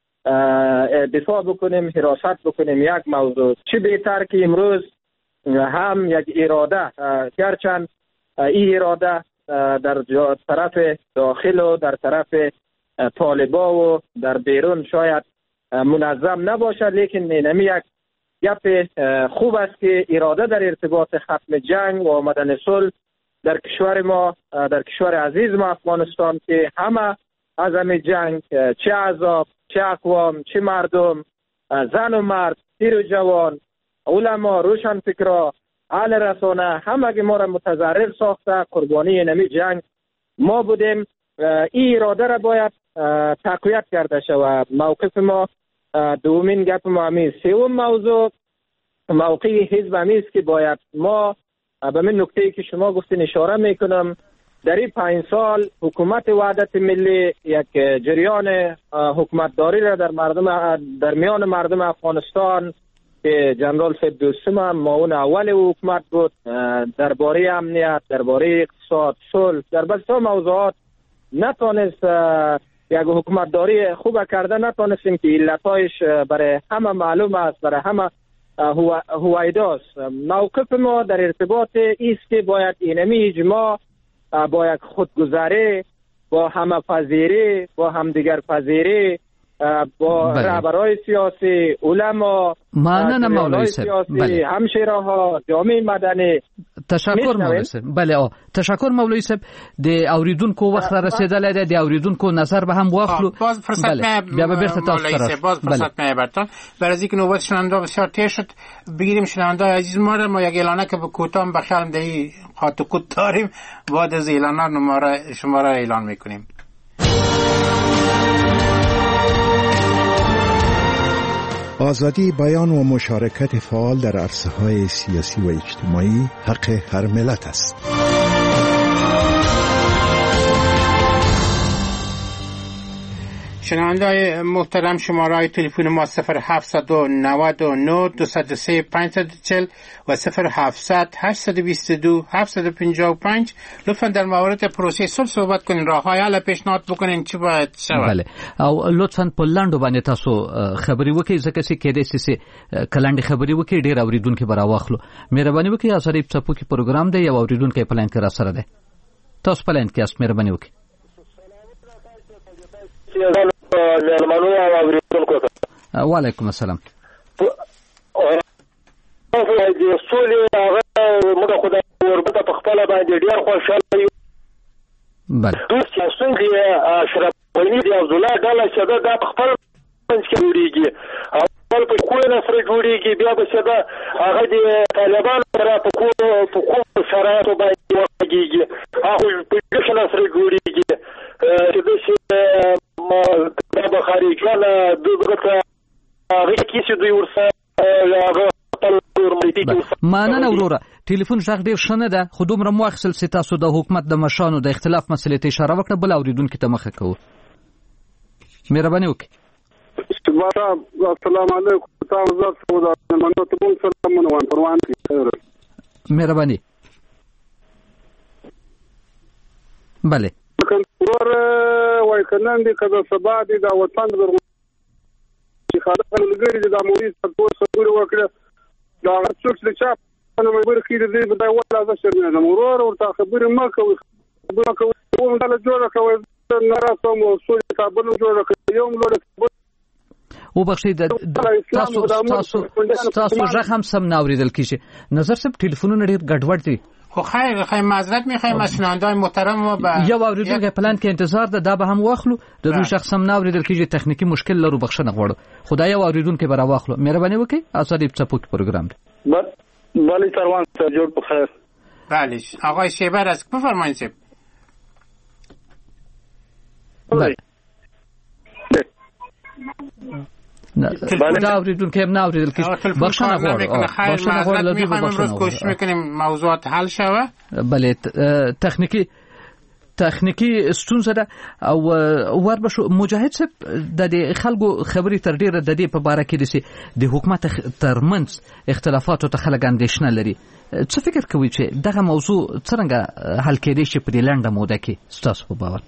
دفاع بکنیم، حراست بکنیم. یک موضوع چی بهتر که امروز هم یک اراده، گرچند این اراده در طرف داخل و در طرف طالبا و در بیرون شاید منظم نباشه، لیکن نمی یک گپ خوب است که اراده در ارتباط ختم جنگ و آمدن صلح در کشور ما، در کشور عزیز ما افغانستان، که همه از همه جنگ، چه عذاب، چه اقوام، چه مردم، زن و مرد، پیر و جوان، علما، روشن فکرا، اهل رسانه، همه ما را متضرر ساخته قربانی اینمی جنگ ما بودیم. این اراده را باید تقویت کرده شود. موقف ما دومین گپ ما همین. سوم موضوع موقع حزب همی است که باید ما به من نکته که شما گفتین اشاره میکنم. در این پنج سال حکومت وحدت ملی یک جریان حکومتداری را در مردم، در میان مردم افغانستان که جنرال سید دوستم هم معاون اول حکومت بود، درباره امنیت، درباره اقتصاد، صلح، در بسیار موضوعات نتونست یک حکومتداری خوب کرده. نتونستیم که علتایش برای همه معلوم است، برای همه هویداست. موقف ما در ارتباط ایست که باید اینمی اجماع با یک خودگذری، با همه پذیری، با همدیگر پذیری، با رهبرای سیاسی، علما، مانن مولوی صاحب، بله، همشیره ها، جامعه مدنی. تشکر مولوی صاحب. بله آ تشکر مولوی صاحب. د اوریدونکو وخت را رسیدلی دی، د اوریدونکو نظر به هم واخلو. باز فرصت بله. بیا به برت تاسو سره باز فرصت بله. برتان برای اینکه نوبت شنونده بسیار تیر شد، بگیریم شنونده عزیز ما را. ما یک اعلانه که به کوتاه بخیرم دهی خاط و کوت داریم، بعد از اعلانات نماره شما را اعلان میکنیم. آزادی بیان و مشارکت فعال در عرصه‌های سیاسی و اجتماعی حق هر ملت است. شنونده‌های محترم، شماره تلفن ما صفر هفتصد و نود و نه دویست و سه پانصد و چهل و صفر هفتصد هشتصد و بیست و دو هفتصد و پنجاه و پنج. لطفاً در مورد پروسه صلح صحبت کنین، راه‌های حل پیشنهاد بکنین چی باید شود. بله، او لطفاً په لاندو باندې تاسو خبري وکړئ، ځکه چې کېدای شي کلاندې خبري وکړئ ډېر اوریدونکو به راواخلو. مهرباني وکړئ، اسره په څپو کې پروګرام دی، یو اوریدونکو پلان کې را سره دی. تاسو پلان کې اس مهرباني وکړئ. وعلیکم السلام. د سولې هغه موږ خدای وربته په خپل باندې ډیر خوشاله یو. بله دوی چې څنګه اشرف غنی دی عبد الله ډاله چې دا په خپل منځ کې جوړیږي او خپل په کوه سره جوړیږي، بیا به چې دا هغه د طالبانو سره په کوه په کوه شرایطو باندې وږيږي، هغه په ګشن سره جوړیږي چې د څه د خارجانه دغه هغه کیسې دوی ورسره هغه مننه وروره. ټلیفون ژغ ډیر شنه ده خو دومره مو اخیستل چې تاسو د حکومت د مشانو د اختلاف مسلې ته اشاره وکړه، بل اوریدونکو ته مخه کوو. مهرباني وکړئ. السلام علیکم. تاسو زړه سودا منو ته مون سلام منوان پروان کی. مهرباني. بله. ور وای کنن دي کله سبا دي دا وطن در چې خالق لګری دا موري څو څو وکړه دا څوک چې چا انا مبر خير دي بدا ولا ذا شرنا مرور ورتا خبر ما کوي خبر کوي ومن له جوړه کوي نراسم وصول کابل جوړه کوي یوم لور او بخښي د تاسو تاسو تاسو ژغ هم سم ناوریدل کیږي. نظر صاحب ټلیفونونه ډیر ګډوډ دي. خو خیر خیر معذرت میخوایم از شنونده‌های محترم و با یو اوریدونکو پلان کې انتظار ده دا به هم واخلو د دوی شخص هم ناوریدل کیږي، تخنیکی مشکل لرو بخښنه غواړو. خدای یو اوریدونکو به راواخلو. مهرباني وکړئ. آزادی چپوک پروګرام دی. بله سروان سر جوړ په خیر. بله آقای شیبر از بفرمایید صاحب. بله نه اوریدونکو هم ناوریدل کیږي، بخښنه غواړو. بخښنه غواړو. لازم میخوایم امروز کوشش میکنیم موضوعات حل شوه. بله تخنیکی تخنیکی ستونزه ده او ور بشو مجاهد صاحب د خلکو خبري تر ډیره د دې په باره کې د حکومت ترمنځ اختلافاتو ته خلک اندېښنه لري. څه فکر کوي چې دغه موضوع څنګه حل کېدای شي په دې لنډه موده کې ستاسو په باور؟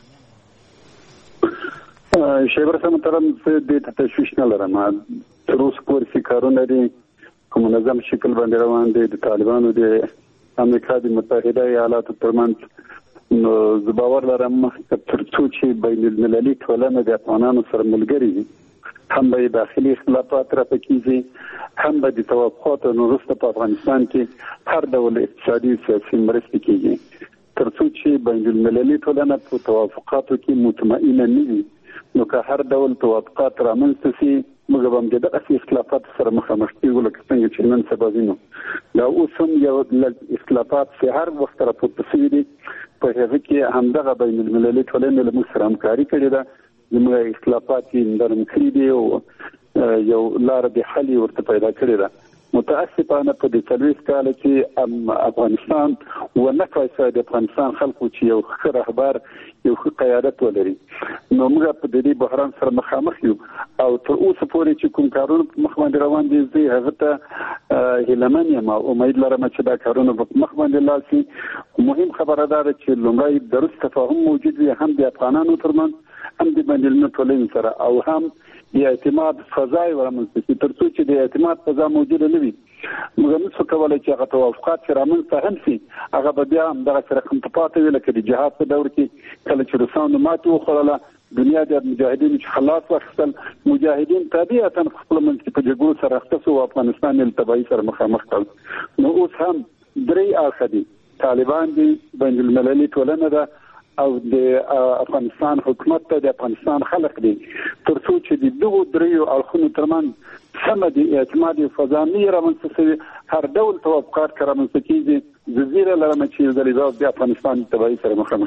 شیبر سم ترم د تشویش نه لرم. تر اوسه پورې کارونه دي کوم منظم شکل باندې روان دي د طالبانو د امریکا د متحده ایالاتو ترمنځ. نو زه باور لرم تر څو چې بین المللي ټولنه د افغانانو سره ملګري هم به داخلي اختلافات راپکېږي، هم به د توافقاتو وروسته په افغانستان کې هر ډول اقتصادي سیاسي مرستې کېږي. تر څو چې بین المللي ټولنه په توافقاتو کې مطمئنه نه وي نو که هر ډول توافقات رامنځته شي موږ به هم د دغسې اختلافاتو سره مخامخ کېږو لکه څنګه چې نن سبا وینو. دا اوس هم یو اختلافات چې هر وخت راپورته شوي دي په هغه کې همدغه بین المللي ټولنې له موږ سره همکاري کړې ده، زموږ اختلافات یې نرم کړي دي او یو لاره د حل ورته پیدا کړې ده. متاسفانه په دې څلوېښت کاله کې افغانستان ونه کړای د افغانستان خلکو چې یو ښه رهبر یو ښه قیادت ولري. نو موږ په دې بحران سره مخامخ یو او تر اوسه پورې چې کوم کارونه په مخ باندې روان دي زه هغه ته هیلمن یم او امید لرم چې دا کارونه په مخ باندې لاړ شي. مهم خبره ده چې لومړی درست تفاهم موجود وي هم د افغانانو ترمنځ هم د بین المللي ټولنې سره او هم د اعتماد فضا ورمنځته شي. تر څو چې د اعتماد فضا موجوده نه وي موږ نشو کولی چې هغه توافقات چې رامنځته هم شي هغه به بیا همدغسې رقم ته پاتې وي لکه د جهاد په دور کې کله چې روسانو ماتې وخوړله دنیا د مجاهدینو چې خلاص واخیستل مجاهدین طبیعتا په خپل منځ کې په جګړو سره اخته شو او افغانستان یې له تباهۍ سره مخامخ کړ. نو اوس هم درې اړخه دي، طالبان دي، بین المللي ټولنه ده او د افغانستان حکومت ته د افغانستان خلک دي. تر څو چې د دغو دریو اړخونو ترمنځ سمه د اعتماد فضا نه رامنځته شوي هر ډول توافقات که رامنځته کېږي زه زیره لرم چې یو ځل بیا د افغانستان د تباهۍ سره مخامخ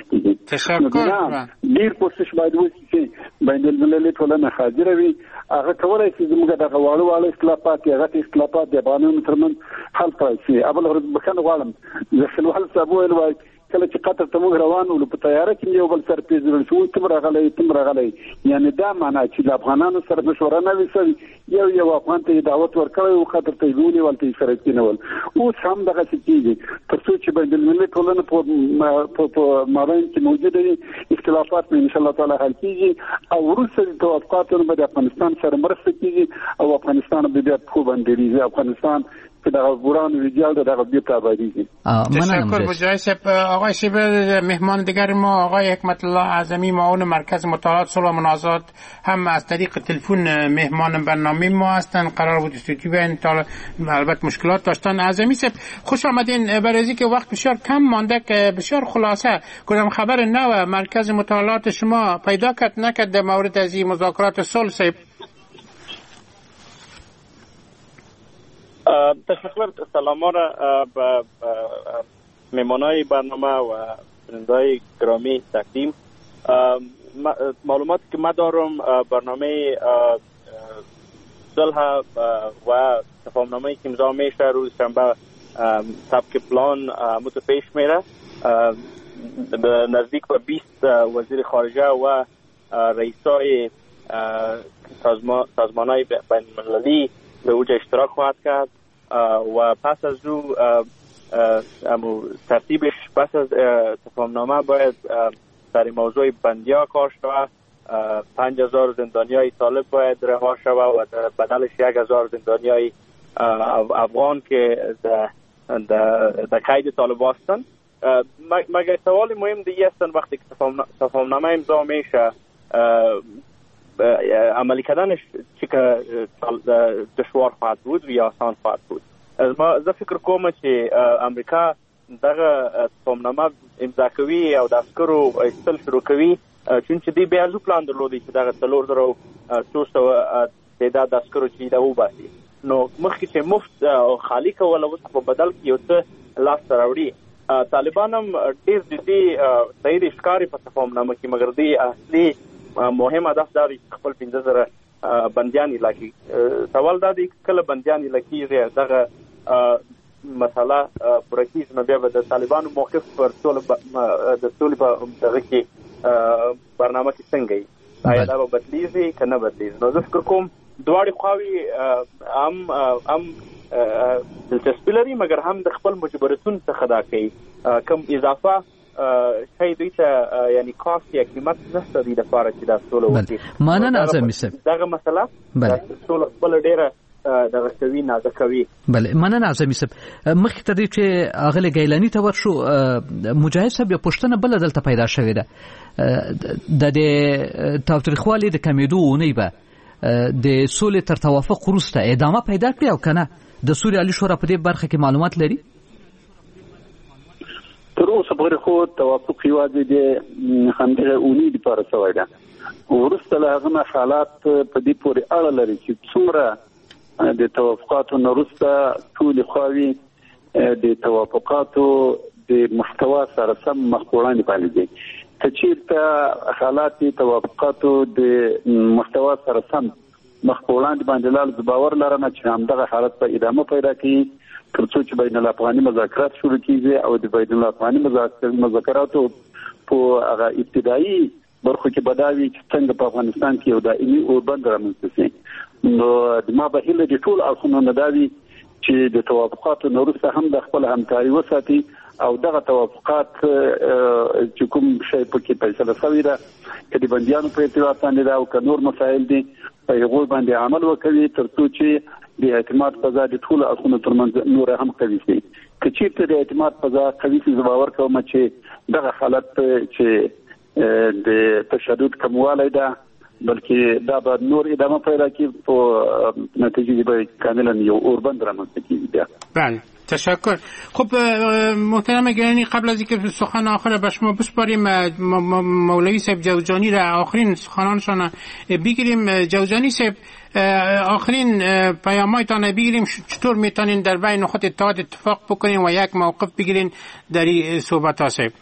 کېږي. ډېر کوشش باید وشي چې بین المللي ټولنه حاضره وي. هغه کولی شي زموږ دغه واړه واړه اختلافات یا غټ اختلافات د افغانانو ترمنځ حل کړای شي. اول ورځ بخښنه غواړم زه خلوال صاحب ویل وایي کله چې قطر ته موږ روان ولو په طیاره کې یو بل سره پیژنل شو تم راغلی تم راغلی یعنی دا معنا چې د افغانانو سره مشوره نه وي سوي یو یو افغان ته دعوت ورکړی او قطر ته یې ولې سره کېنول. اوس هم دغسې کېږي تر څو چې بین المللي ټولنه په مابین کې موجوده وي اختلافات به انشاءالله تعالی حل کېږي او وروسته د توافقاتو به د افغانستان سره مرسته کېږي او افغانستان به بیا پښو باندې ریږي. افغانستان که در بوران ریجال در بیت آبادی. تشکر بجای سپ آقای شیب. مهمان دیگر ما آقای حکمت الله اعظمی معاون مرکز مطالعات صلح و منازعات هم از طریق تلفن مهمان برنامه ما هستند. قرار بود استودیو بیان، البته مشکلات داشتن. اعظمی سپ خوش آمدین. برای که وقت بسیار کم مانده که بسیار خلاصه کدام خبر نو مرکز مطالعات شما پیدا کرد نکرد در مورد از این مذاکرات صلح سپ؟ تشکر. سلام را به مهمانای برنامه و بیننده‌های گرامی تقدیم. معلوماتی که ما دارم برنامه صلح و تفاهم‌نامه‌ای که امضا میشه روز شنبه طبق پلان متپیش میره. نزدیک به بیست وزیر خارجه و رئیسای سازمان‌های بین‌المللی به اوج اشتراک خواهد کرد و پس از او ترتیبش پس از تفاهم‌نامه باید در موضوع بندیا کار شود. پنج هزار زندانیای طالب باید رها شود و بدلش یک هزار زندانیای افغان که در قید طالب هستن. مگر سوال مهم دیگه هستن وقتی که تفاهم‌نامه امضا میشه عملی کردنش چی که دشوار خواهد بود و یا آسان خواهد بود. ما زه فکر کوم چې امریکا دغه تفاهمنامه امضا کوي او د عسکرو ایستل شروع کوي چون چې دی بیا لو پلان درلودي چې دغه څلور زره څو سوه تعداد د عسکرو چې دا وباسي نو مخکې چې مفت او خالي کول اوس په بدل کې یو څه لاسته راوړي. طالبان هم ډېر جدي صحیح ښکاري په تفاهمنامه کې مګر دی اصلي مهم هدف دا دی خپل پنځه زره بندیان لکه سوال دا دی کله بندیان لکه دغه مسله پرکیز نو بیا د طالبانو موقف پر ټول د ټول په دغه کې برنامه کې څنګه وي آیا دا به بدلیږي که نه بدلیږي. نو زه فکر کوم دواړې خواوې هم هم دلچسپي لري مګر هم د خپل مجبورتون څخه دا کوي کوم اضافه شای دوی ته یعنی کاست یا قیمت نشته دی لپاره چې دا ټول وکړي. مننه اعظمي صاحب. دغه مسله ټول خپل ډیره دغه کوي نازک کوي. بله مننه اعظمي صاحب. مخکې ته دی چې اغله ګیلانی ته ورشو مجاهد صاحب یو پوښتنه بل دلته پیدا شوې ده د دې تاوتریخوالي د کمیدو ونی به د سولې تر توافق وروسته ادامه پیدا کړي او کنه د سولې عالی شورا په دې برخه کې معلومات لري؟ تر اوسه پورې خو توافق یوازې د همدغه اونۍ لپاره شوی ده. وروسته له هغه نه حالات په دې پورې اړه لري چې څومره د توافقاتو نه وروسته ټولې خواوې د توافقاتو د محتوا سره سم مخ په وړاندې باندې دي. که چېرته حالات د توافقاتو د محتوا سره سم مخ په وړاندې باندې لاړ، زه باور لرم چې همدغه حالت به ادامه پیدا کوي تر څو چې بین الافغاني مذاکرات شروع کیږي او د بین الافغاني مذاکراتو په هغه ابتدایي برخو کې بداوي چې څنګه په افغانستان کې یو دایمي اوربند رامنځته شي. نو ما به هیله د ټول اړخونو نه دا وي چې د توافقاتو نه وروسته هم د خپل همکاري وساتي او دغه توافقات چې کوم شی پکې فیصله شوې ده که د بندیانو په ارتباط باندې ده او که نور مسایل دي په هغوی باندې عمل وکوي تر څو چې د اعتماد فضا د ټولو اړخونو ترمنځ نور هم قوي شي. که چېرته د اعتماد فضا قوي شي زه باور کوم چې دغه حالت چې د تشدد کموالی ده بلکې دا به نور ادامه پیدا کړي په نتیجه کې به کاملا یو اوربند رامنځته کېږي بیا. بله تشکر. خب محترم گرامی قبل از اینکه سخن آخر به شما بسپاریم مولوی صاحب جوزجانی را آخرین سخنانشان بگیریم. جوزجانی صاحب آخرین پیامایتان بگیریم چطور میتونین در بین خود اتحاد اتفاق بکنین و یک موقف بگیرین در این صحبت ها صاحب؟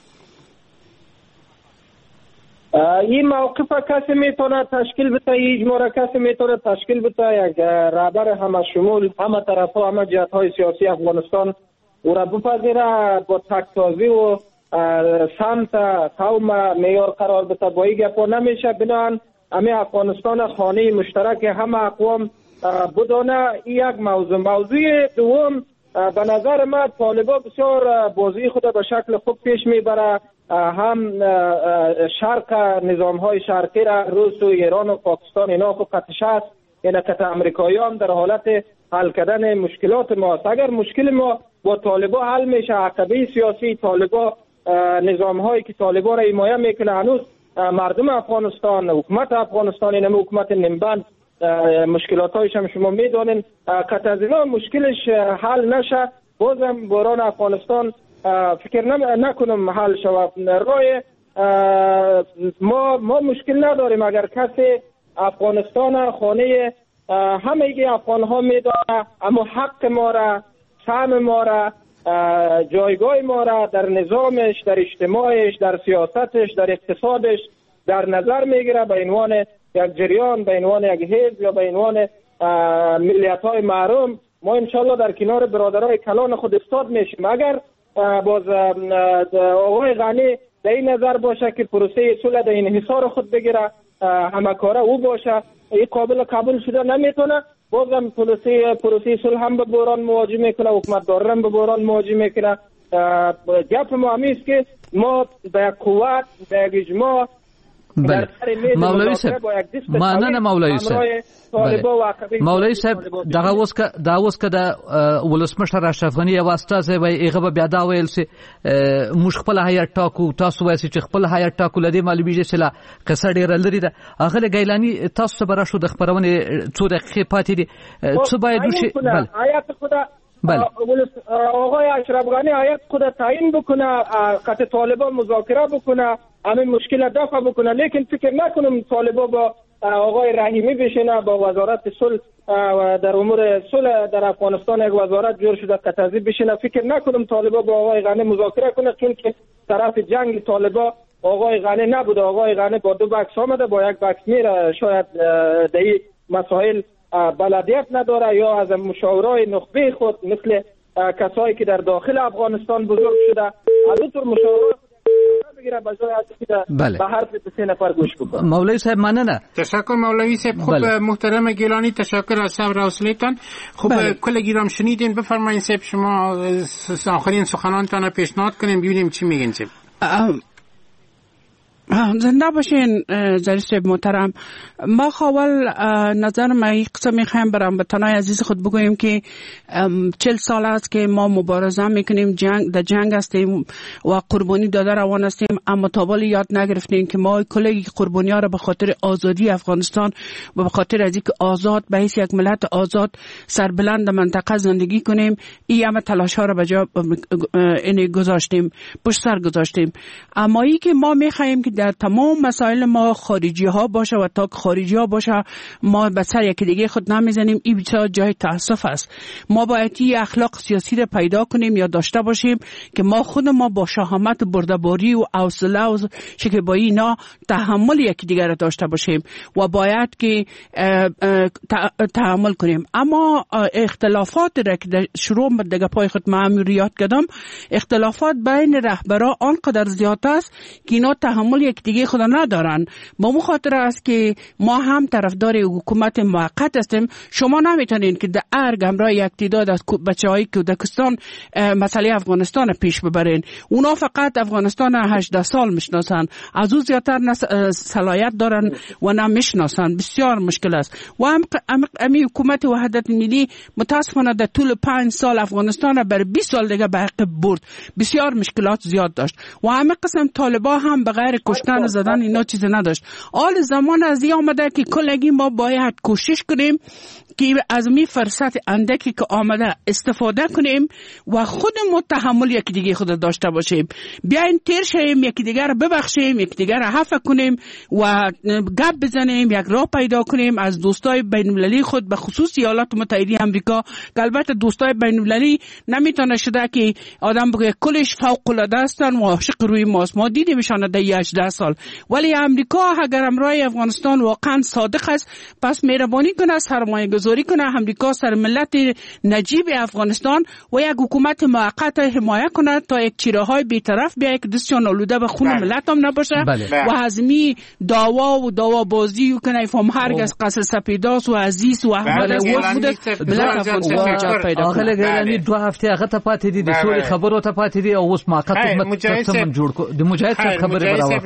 این موقف کسی میتونه تشکیل بده، اجماع کسی میتونه تشکیل بده یک رهبر همه شمول همه طرف ها همه جهت های سیاسی افغانستان او را بپذیره با تکتازی و سمت قوم معیار قرار بده. با این گپا نمیشه بنان همه افغانستان خانه مشترک همه اقوام بدانه. یک موضوع موضوع دوم به نظر من طالبا بسیار بازی خود به شکل خوب پیش میبره. هم شرق نظام های شرقی را روس و ایران و پاکستان اینا خب قطعش است این که امریکاییان در حالت حل کردن مشکلات ما است. اگر مشکل ما با طالبا حل میشه، عقبه سیاسی طالبا، نظام هایی که طالبا را حمایت میکنه، هنوز مردم افغانستان، حکومت افغانستان، این حکومت نمبند مشکلات هایش هم شما میدانین، که از اینا مشکلش حل نشه، بازم بحران افغانستان فکر نکنم حل شود. رای ما ما مشکل نداریم اگر کسی افغانستان خانه همه افغان ها میداره، اما حق ما را، سهم ما را، جایگاه ما را در نظامش، در اجتماعش، در سیاستش، در اقتصادش در نظر میگیره به عنوان یک جریان، به عنوان یک حزب یا به عنوان ملیت های محروم. ما انشالله در کنار برادرای کلان خود استاد میشیم. اگر باز آقای غنی در این نظر باشه که پروسه صلح در این حصار خود بگیره، همه کاره او باشه، این قابل قبول شده نمیتونه، بازم پروسه پروسه صلح هم به بحران مواجه میکنه، حکومت دار هم به بحران مواجه میکنه. گپ ما همیست که ما به یک قوت، به یک اجماع بله مولوی صاحب ما نه نه مولوی صاحب مولوی صاحب دغه اوس که دا اوس که د ولسمشر اشرف غنی یو استازی وای هغه بیا دا ویل سي موږ خپل هیات ټاکو، تاسو وایي چې خپل هیات ټاکو لدی معلومیږي چې لا قصه ډیره لري ده. هغه ګیلانی تاسو به راشو د خبرونه څو دقیقې پاتې دي، څه باید وشي؟ بله هیات خدا بله آقای اشرف غنی هیات خود تعیین بکنه، که طالبان مذاکره بکنه، همین مشکل دفع بکنه، لیکن فکر نکنم طالبان با آقای رحیمی بشینه با وزارت صلح در امور صلح در افغانستان یک وزارت جور شده که تضیف بشینه. فکر نکنم طالبان با آقای غنی مذاکره کنه، چون که طرف جنگ طالبان آقای غنی نبوده. آقای غنی با دو بکس آمده، با یک بکس میره، شاید در این مسائل بلدیت نداره یا از مشاورای نخبه خود مثل کسایی که در داخل افغانستان بزرگ شده از اونطور مشاورای بگیره بجای از که بله. به حرف سه نفر گوش بکنه. مولوی صاحب مننه. تشکر مولوی صاحب. خوب بله. محترم گیلانی تشکر از صبر و حوصله‌تان. خوب بله. کل گیرام شنیدین، بفرمایید صاحب شما آخرین سخنانتان پیشنهاد کنیم ببینیم چی میگین صاحب. زنده باشین جریس محترم. ما خواهل نظر ما این قصه میخوایم برام به تنهای عزیز خود بگوییم که چل سال است که ما مبارزه میکنیم، جنگ در جنگ هستیم و قربانی داده روان هستیم، اما تا حالا یاد نگرفتیم که ما کلی قربانی ها را به خاطر آزادی افغانستان و به خاطر از اینکه آزاد به حیث یک ملت آزاد سربلند منطقه زندگی کنیم، این همه تلاش ها را به جا این گذاشتیم، پشت سر گذاشتیم. اما ای که ما میخوایم که در تمام مسائل ما خارجی ها باشه و تا خارجی ها باشه ما به سر یکی دیگه خود نمیزنیم، این بسیار جای تاسف است. ما باید این اخلاق سیاسی را پیدا کنیم یا داشته باشیم که ما خود ما با شهامت بردباری و حوصله و شکیبایی اینا تحمل یکی دیگه را داشته باشیم و باید که تحمل کنیم. اما اختلافات را که شروع دیگه پای خود ما هم ریاد کردم، اختلافات بین رهبران آنقدر زیاد است که اینا تحمل یک دیگه خدا ندارن. با مو خاطر است که ما هم طرفدار حکومت موقت هستیم. شما نمیتونین که در ارگ همراه یک تعداد از بچهای کودکستان مسئله افغانستان پیش ببرین. اونا فقط افغانستان هجده سال میشناسن، از او زیادتر نه صلاحیت دارن و نه میشناسن. بسیار مشکل است. و هم امی حکومت وحدت ملی متاسفانه در طول پنج سال افغانستان بر بیست سال دیگه به عقب برد. بسیار مشکلات زیاد داشت و همه قسم طالبا هم به غیر کشتن زدن اینا چیز نداشت. آل زمان از این آمده که کلگی ما باید کوشش کنیم که از می فرصت اندکی که آمده استفاده کنیم و خودمون تحمل یکی دیگه خود داشته باشیم. بیاین تیر شیم، یکی دیگه رو ببخشیم، یکی دیگه رو عفو کنیم و گپ بزنیم، یک راه پیدا کنیم از دوستای بین المللی خود، به خصوص ایالات متحده آمریکا که البته دوستای بین المللی نمیتونه شده که آدم بگه کلش فوق العاده هستن و عاشق روی ماست. ما دیدیمشان در هجده سال. ولی آمریکا اگر امرای افغانستان واقعا صادق است، پس مهربانی کنه سرمایه گذاری کنه آمریکا سر ملت نجیب افغانستان و یک حکومت موقت حمایت کنه تا یک چیره‌های بی‌طرف بیا، یک دستشان آلوده به خون ملت هم نباشه و هضمی دعوا و دعوا بازی کنه فهم هرگز قصر سپیداس و عزیز و احمد وز بوده ملت افغانستان نجات پیدا کنه. آخه ګرانی دوه هفته هغه ته پاتې دي، د سوري خبرو ته پاتې دي او اوس موقت حکومت څه من جوړ کو د مجاهد خبره براوه.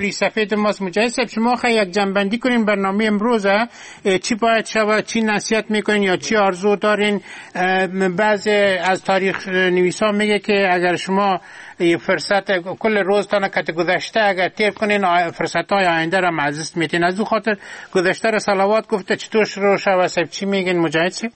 روی سفید ماست. مجاهد صاحب شما خیلی یک جنبندی کنین برنامه امروز، چی باید شود، چی نصیحت میکنین یا چی آرزو دارین؟ بعضی از تاریخ نویسا میگه که اگر شما فرصت کل روزتان که گذشته اگر تیر کنین فرصت های آینده را معزز میتین. از او خاطر گذشته را صلوات گفته، چطور شروع شود صاحب؟ چی میگین مجاهد صاحب؟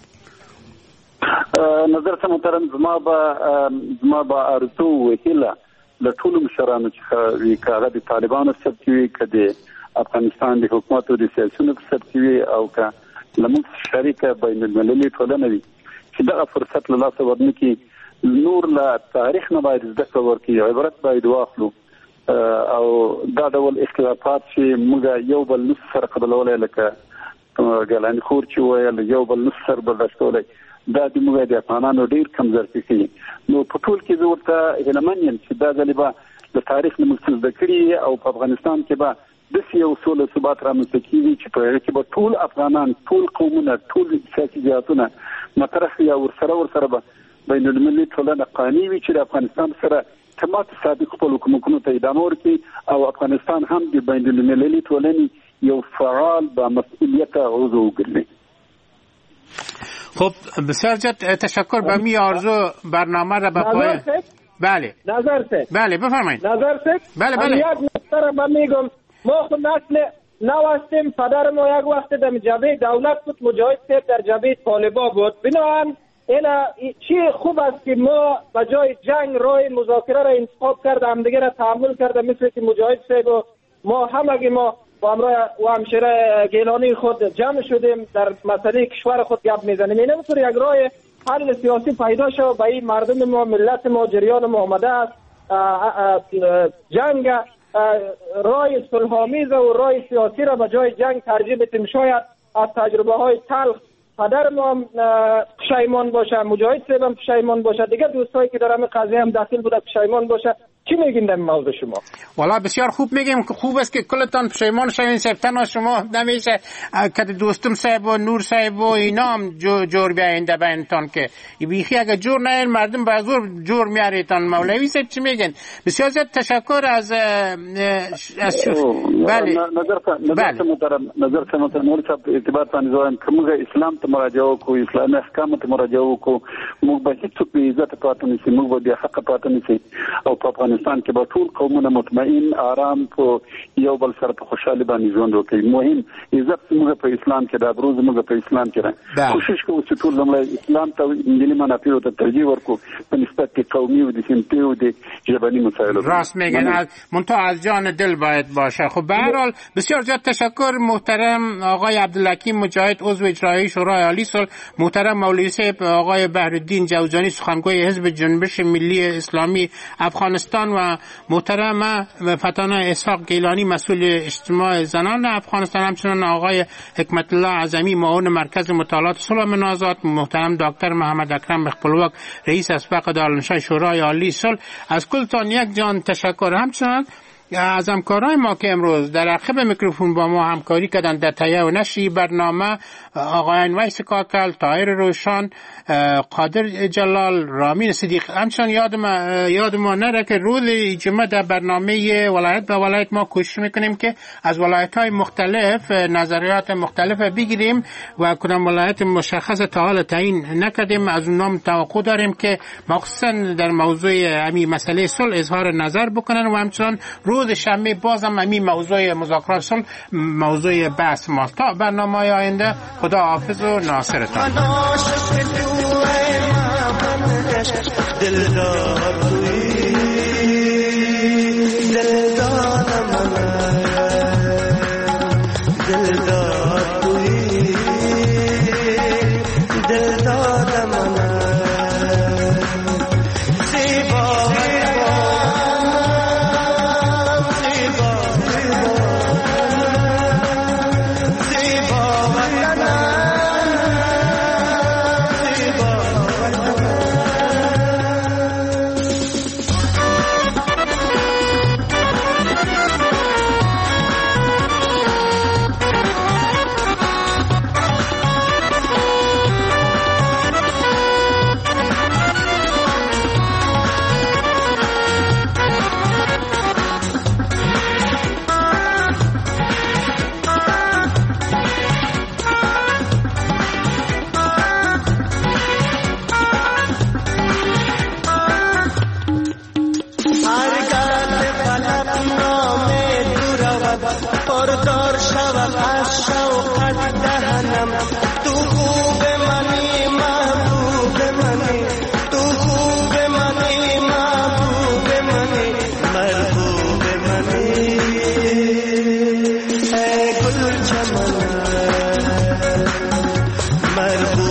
نظر ته محترم زما به زما به ارزو وکیله د ټولو مشرانو چې وی کاغه د طالبانو سبت وی کده افغانستان د حکومت او د سیاسيونو سبت وی او که لمن شریکه بین المللي ټولنه وی چې دا فرصت له لاسه ورنکي نور لا تاریخ نه باید زده ورکړي، عبرت باید واخلو او دا ډول اختلافات چې موږ یو بل نس سره قبلولای لکه ګلان خور چې ویل یو بل نس سره برداشتولای دا د موږ د افغانانو ډیر کمزور کیږي. نو په ټول کې زه ورته هیلمن یم چې دا ځلې به د تاریخ نه موږ زده کړي او په افغانستان کې به داسې یو سوله ثبات رامنځته کیږي چې په هغه کې به ټول افغانان، ټول قومونه، ټول سیاسي جهاتونه مطرح یا ورسره ورسره به بین المللي ټولنه قانوني وي چې د افغانستان سره تمات سابق خپل حکومتونو ته ادامه ورکړي او افغانستان هم د بین المللي ټولنې یو فعال با مسئولیت عضو وګرځي. خب بسیار زیاد تشکر. به می آرزو برنامه را به پایان. بله نظر سه بله بفرمایید. نظر سه بله بله یک نکته را من میگم، ما خود نسل نو هستیم. پدر ما یک وقت در جبهه دولت بود، مجاهد صاحب در جبهه طالبا بود. بنابراین اینا چی خوب است که ما به جای جنگ راه مذاکره را انتخاب کرده، همدیگه را تحمل کرده، مثل که مجاهد صاحب و ما همگی ما با همراه و همشیره گیلانی خود جمع شدیم در مسئله کشور خود گپ میزنیم. این همطور یک راه حل سیاسی پیدا شد به این مردم ما، ملت ما، جریان ما آمده است. جنگ راه صلح‌آمیز و راه سیاسی را به جای جنگ ترجیح بدیم. شاید از تجربه های تلخ پدر ما هم پشیمان باشه، مجاهد صاحب هم پشیمان باشه، دیگه دوستایی که در همین قضیه هم داخل بوده پشیمان باشه. چی میگین در موضوع شما؟ والا بسیار خوب میگیم که خوب است که کلتان پشیمان شوین. صاحب تنها شما نمیشه که دوستم صاحب و نور صاحب و اینا هم جور بیاین در بینتان که بیخی اگر جور نه مردم به زور جور میاریتان. مولوی صاحب چی میگین؟ بسیار زیاد تشکر از از شوف. بله نظر نظر محترم نظر محترم مولوی صاحب اعتبار تان زوان که موږ اسلام ته مراجعه کو، اسلامي احکام ته مراجعه کو، موږ به هیڅ په عزت پاتې نشي، موږ به حق پاتې نشي او په افغانستان کې به ټول قومونه مطمئن آرام په یو بل سره په خوشحالي باندې ژوند وکړي. مهم عزت موږ په اسلام کې دا بروز موږ په اسلام کې را کوشش کوو چې ټول لمړی اسلام ته ملي منافعو ته ترجیح ورکړو په نسبت کې قومي او د سمتي او د ژبني مسایلو. راست میگن، منتها از جان دل باید باشه. خب به هر حال بسیار زیاد تشکر محترم آقای عبدالحکیم مجاهد عضو اجرایی شورای عالی صلح، محترم مولوی صاحب آقای بحرالدین جوزجانی سخنگوی حزب جنبش ملی اسلامی افغانستان و محترم فتانه اسحاق گیلانی مسئول اجتماع زنان افغانستان، همچنین آقای حکمت الله اعظمی معاون مرکز مطالعات صلح و منازعات، محترم دکتر محمد اکرم بخپلوک رئیس اسبق دارالانشا شورای عالی صلح. از کلتان یک جان تشکر. همچنین از همکارای ما که امروز در عقب میکروفون با ما همکاری کردن در تهیه و نشر برنامه، آقایان ویس کاکل، طاهر روشان، قادر جلال، رامین صدیق. همچنان یاد ما یاد ما نره که روز جمعه در برنامه ولایت به ولایت ما کوشش میکنیم که از ولایت‌های مختلف نظریات مختلف بگیریم و کدام ولایت مشخص تا حال تعیین نکردیم از اونام توقع داریم که مخصوصا در موضوع همین مسئله صلح اظهار نظر بکنن و همچنان روز شنبه بازم همین موضوع مذاکرات صلح موضوع بحث ما. تا برنامه آینده خدا حافظ و ناصرتان. خبر بود